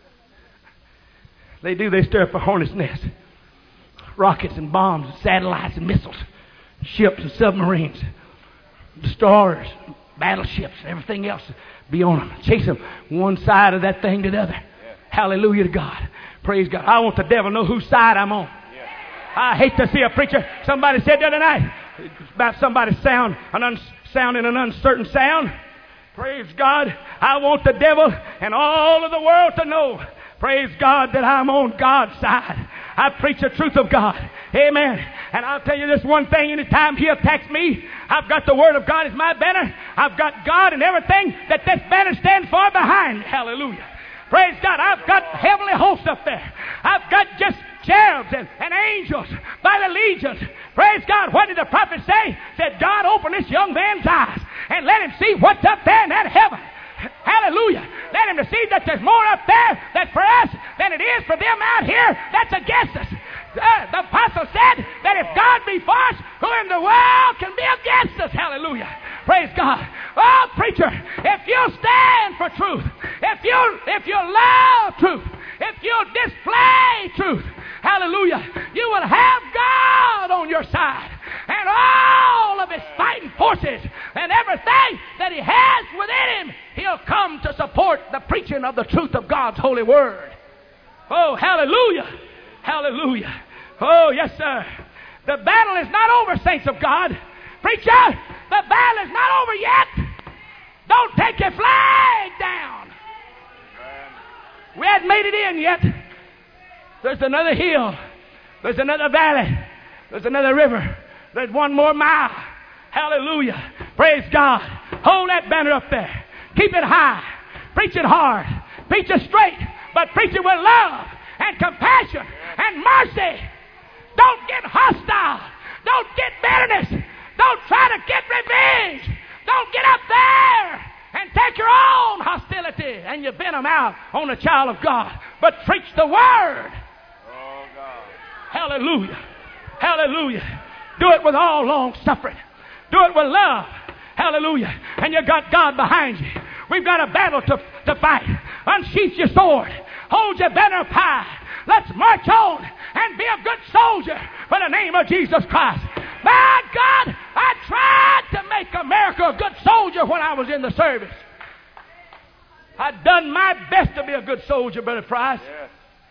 Speaker 1: They do, they stir up a hornet's nest. Rockets and bombs and satellites and missiles. Ships and submarines. Destroyers, battleships, and everything else be on them. Chase them one side of that thing to the other.
Speaker 2: Yes.
Speaker 1: Hallelujah to God. Praise God. I want the devil to know whose side I'm on.
Speaker 2: Yes.
Speaker 1: I hate to see a preacher. Somebody said the other night about somebody sounding an uncertain sound. Praise God. I want the devil and all of the world to know, praise God, that I'm on God's side. I preach the truth of God. Amen. And I'll tell you this one thing. Anytime he attacks me, I've got the Word of God as my banner. I've got God and everything that this banner stands for behind. Hallelujah. Praise God. I've got heavenly hosts up there. I've got just cherubs and angels by the legions. Praise God. What did the prophet say? Said, God, open this young man's eyes and let him see what's up there in that heaven. Hallelujah. Let him to see that there's more up there that's for us than it is for them out here that's against us. The apostle said that if God be for us, who in the world can be against us? Hallelujah. Praise God. Oh, preacher, if you stand for truth, if you love truth, if you display truth, hallelujah, you will have God on your side. and all of his fighting forces and everything that he has within him, he'll come to support the preaching of the truth of God's holy word. Oh, hallelujah. Hallelujah. Oh, yes, sir. The battle is not over, saints of God. Preacher, the battle is not over yet. Don't take your flag down. We hadn't made it in yet. There's another hill. There's another valley. There's another river. There's one more mile. Hallelujah. Praise God. Hold that banner up there. Keep it high. Preach it hard. Preach it straight. But preach it with love and compassion and mercy. Don't get hostile. Don't get bitterness. Don't try to get revenge. Don't get up there and take your own hostility and you venom out on a child of God. But preach the word.
Speaker 2: Oh, God.
Speaker 1: Hallelujah. Hallelujah. Do it with all long suffering. Do it with love. Hallelujah. And you got God behind you. We've got a battle to fight. Unsheath your sword. Hold your banner up high. Let's march on and be a good soldier for the name of Jesus Christ. My God, I tried to make America a good soldier when I was in the service. I'd done my best to be a good soldier, Brother Price.
Speaker 2: Yes.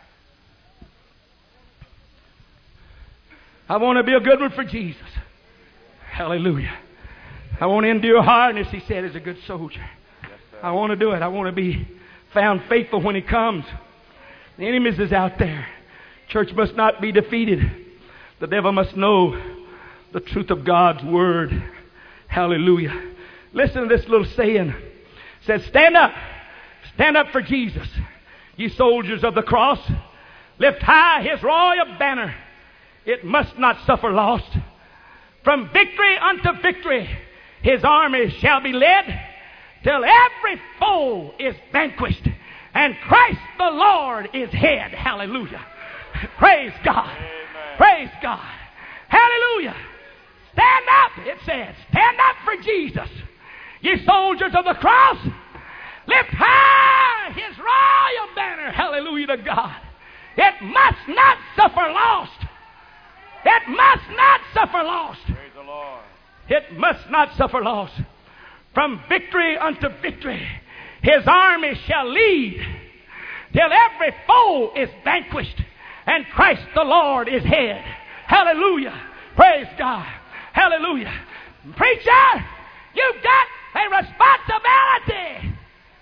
Speaker 1: I want to be a good one for Jesus. Hallelujah. I want to endure hardness, he said, as a good soldier.
Speaker 2: Yes, sir.
Speaker 1: I want to do it. I want to be found faithful when he comes. The enemies is out there. Church must not be defeated. The devil must know the truth of God's word. Hallelujah. Listen to this little saying. It says, stand up. Stand up for Jesus. Ye soldiers of the cross. Lift high his royal banner. It must not suffer loss. From victory unto victory, his army shall be led, till every foe is vanquished, and Christ the Lord is head. Hallelujah. Praise God.
Speaker 2: Amen.
Speaker 1: Praise God. Hallelujah. Stand up, it says. Stand up for Jesus. Ye soldiers of the cross, lift high his royal banner. Hallelujah to God. It must not suffer loss. It must not suffer loss.
Speaker 2: Praise the Lord.
Speaker 1: It must not suffer loss. From victory unto victory, his army shall lead, till every foe is vanquished, and Christ the Lord is head. Hallelujah. Praise God. Hallelujah. Preacher, you've got a responsibility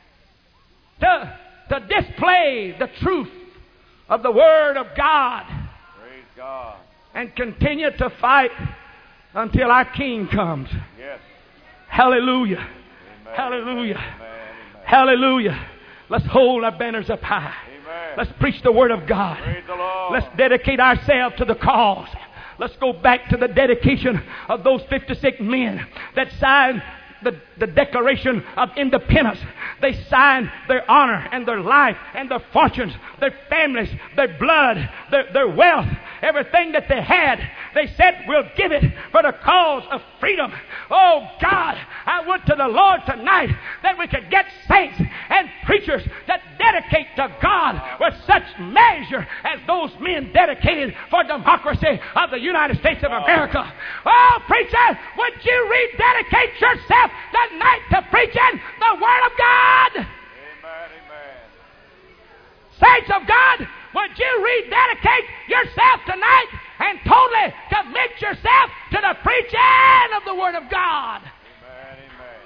Speaker 1: to display the truth of the Word of God.
Speaker 2: Praise God.
Speaker 1: And continue to fight until our King comes.
Speaker 2: Yes.
Speaker 1: Hallelujah.
Speaker 2: Amen.
Speaker 1: Hallelujah.
Speaker 2: Amen. Amen.
Speaker 1: Hallelujah. Let's hold our banners up high.
Speaker 2: Amen.
Speaker 1: Let's preach the Word of God.
Speaker 2: Praise the Lord.
Speaker 1: Let's dedicate ourselves to the cause. Let's go back to the dedication of those 56 men that signed the Declaration of Independence. They signed their honor and their life and their fortunes, their families, their blood, their wealth, everything that they had. They said, we'll give it for the cause of freedom. Oh God, I would to the Lord tonight that we could get saints and preachers that dedicate to God with such measure as those men dedicated for democracy of the United States of America. Oh preacher, would you rededicate yourself tonight to preaching the Word of God?
Speaker 2: Amen. Amen.
Speaker 1: Saints of God, would you rededicate yourself tonight and totally commit yourself to the preaching of the Word of God?
Speaker 2: Amen. Amen.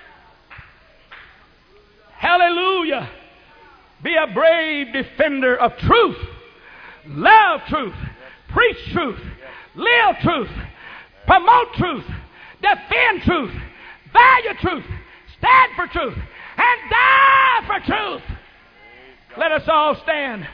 Speaker 1: Hallelujah. Be a brave defender of truth. Love truth. Preach truth. Live truth. Promote truth. Defend truth. Value truth. Stand for truth. And die for truth. Let us all stand.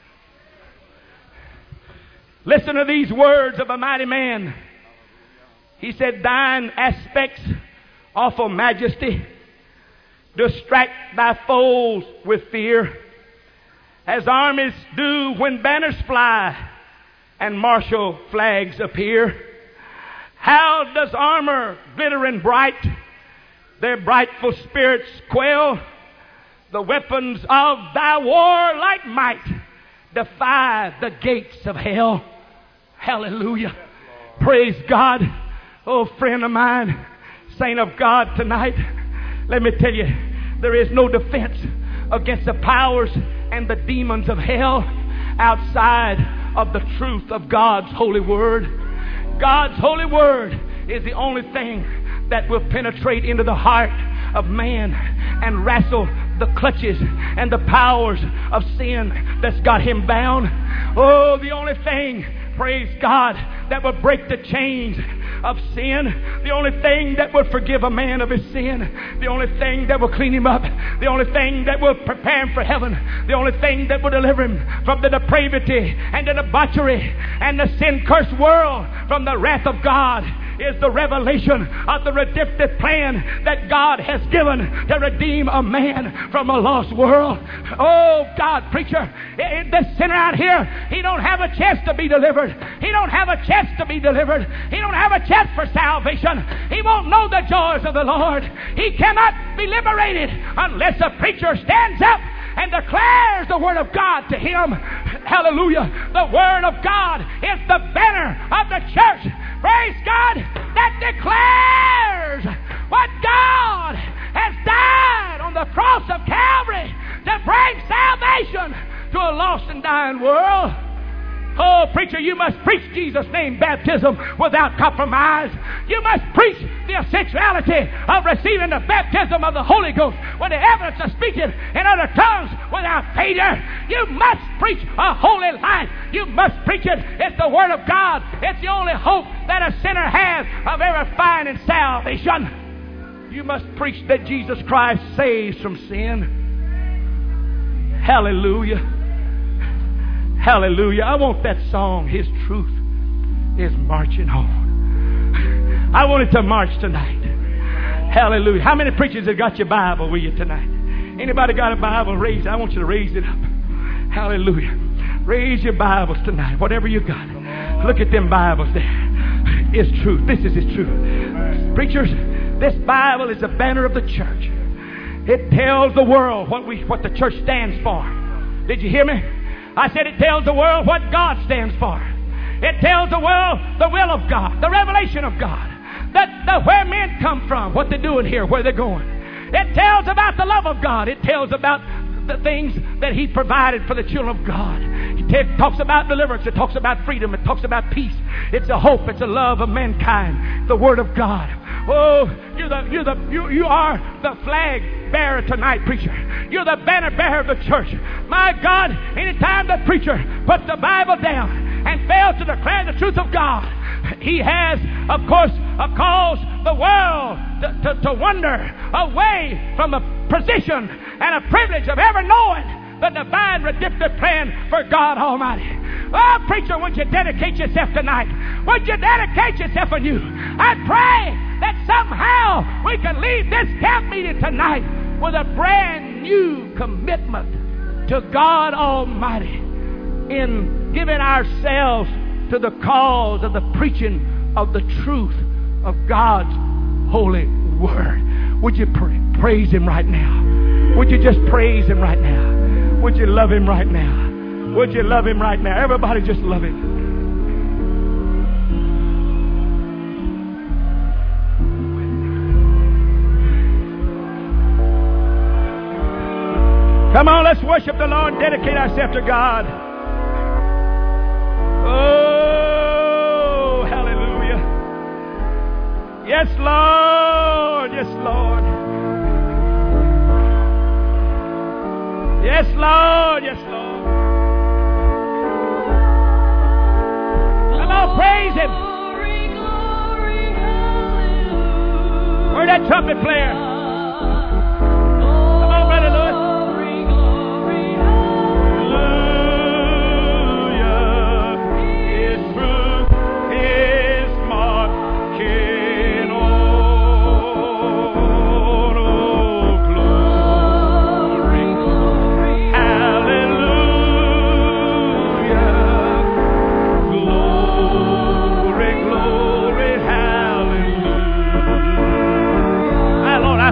Speaker 1: Listen to these words of a mighty man. He said, thine aspects, awful majesty, distract thy foes with fear, as armies do when banners fly and martial flags appear. How does armor glittering bright their brightful spirits quell? The weapons of thy warlike might defy the gates of hell. Hallelujah. Praise God. Oh, friend of mine, saint of God tonight, let me tell you, there is no defense against the powers and the demons of hell outside of the truth of God's holy word. God's holy word is the only thing that will penetrate into the heart of man and wrestle the clutches and the powers of sin that's got him bound. Oh, the only thing, praise God, that will break the chains of sin, the only thing that will forgive a man of his sin, the only thing that will clean him up, the only thing that will prepare him for heaven, the only thing that will deliver him from the depravity and the debauchery and the sin-cursed world from the wrath of God is the revelation of the redemptive plan that God has given to redeem a man from a lost world. Oh, God, preacher, this sinner out here, he don't have a chance to be delivered. He don't have a chance to be delivered. He don't have a chance for salvation. He won't know the joys of the Lord. He cannot be liberated unless a preacher stands up and declares the Word of God to him. Hallelujah. The Word of God is the banner of the church. Praise God, that declares what God has died on the cross of Calvary to bring salvation to a lost and dying world. Oh, preacher, you must preach Jesus' name baptism without compromise. You must preach the essentiality of receiving the baptism of the Holy Ghost with the evidence of speaking in other tongues without failure. You must preach a holy life. You must preach it. It's the Word of God. It's the only hope that a sinner has of ever finding salvation. You must preach that Jesus Christ saves from sin. Hallelujah. Hallelujah. I want that song, His Truth is Marching On. I want it to march tonight. Hallelujah. How many preachers have got your Bible with you tonight? Anybody got a Bible? Raise it. I want you to raise it up. Hallelujah. Raise your Bibles tonight, whatever you got. Look at them Bibles there. It's truth. This is His truth. Preachers, this Bible is a banner of the church. It tells the world what the church stands for. Did you hear me? I said it tells the world what God stands for. It tells the world the will of God, the revelation of God, that where men come from, what they're doing here, where they're going. It tells about the love of God. It tells about the things that He provided for the children of God. It talks about deliverance. It talks about freedom. It talks about peace. It's a hope. It's a love of mankind. The Word of God. Oh, you are the flag bearer tonight, preacher. You're the banner bearer of the church. My God, anytime the preacher puts the Bible down and fails to declare the truth of God, he has, of course, caused the world to wander away from the position and a privilege of ever knowing the divine redemptive plan for God Almighty. Oh, preacher, would you dedicate yourself tonight? Would you dedicate yourself anew? I pray that somehow we can leave this camp meeting tonight with a brand new commitment to God Almighty in giving ourselves to the cause of the preaching of the truth of God's holy Word. Would you praise Him right now? Would you just praise Him right now? Would you love Him right now? Would you love Him right now? Everybody just love Him. Come on, let's worship the Lord and dedicate ourselves to God. Oh, hallelujah. Yes, Lord. Yes, Lord. Yes, Lord. Yes, Lord. Come on, praise Him. Where's that trumpet player? Come on, Brother Lewis. I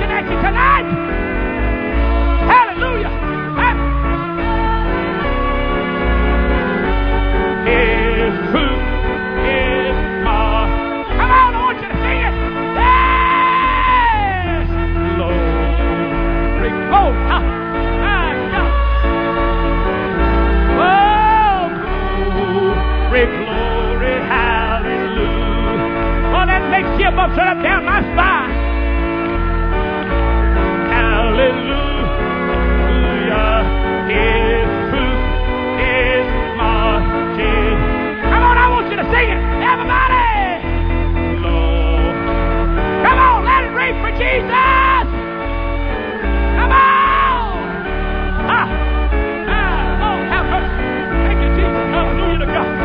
Speaker 1: looking at you tonight. Hallelujah. His truth is my. Come on, I want you to sing it. Yes, glory, glory, glory, hallelujah. Oh, that makes you up up down my spine. Hallelujah. His truth is marching. Come on, I want you to sing it. Everybody. Lord. Come on, let it ring for Jesus. Come on. Oh, have mercy. Thank you, Jesus. Hallelujah to God.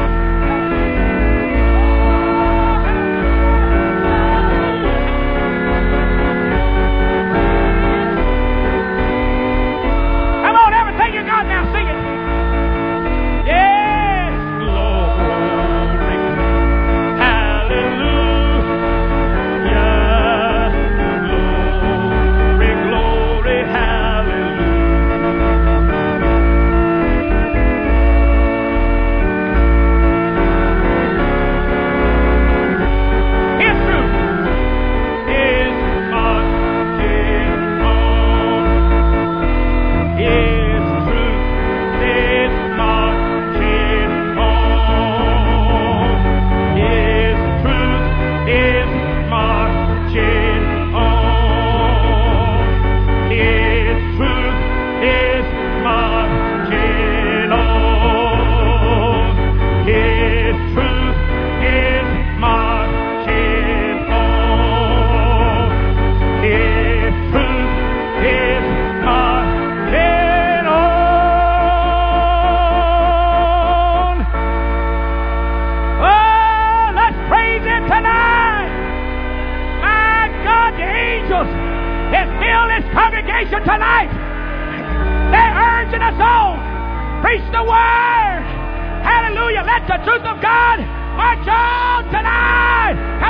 Speaker 1: Tonight, they're urging us on. Preach the word. Hallelujah. Let the truth of God march on tonight.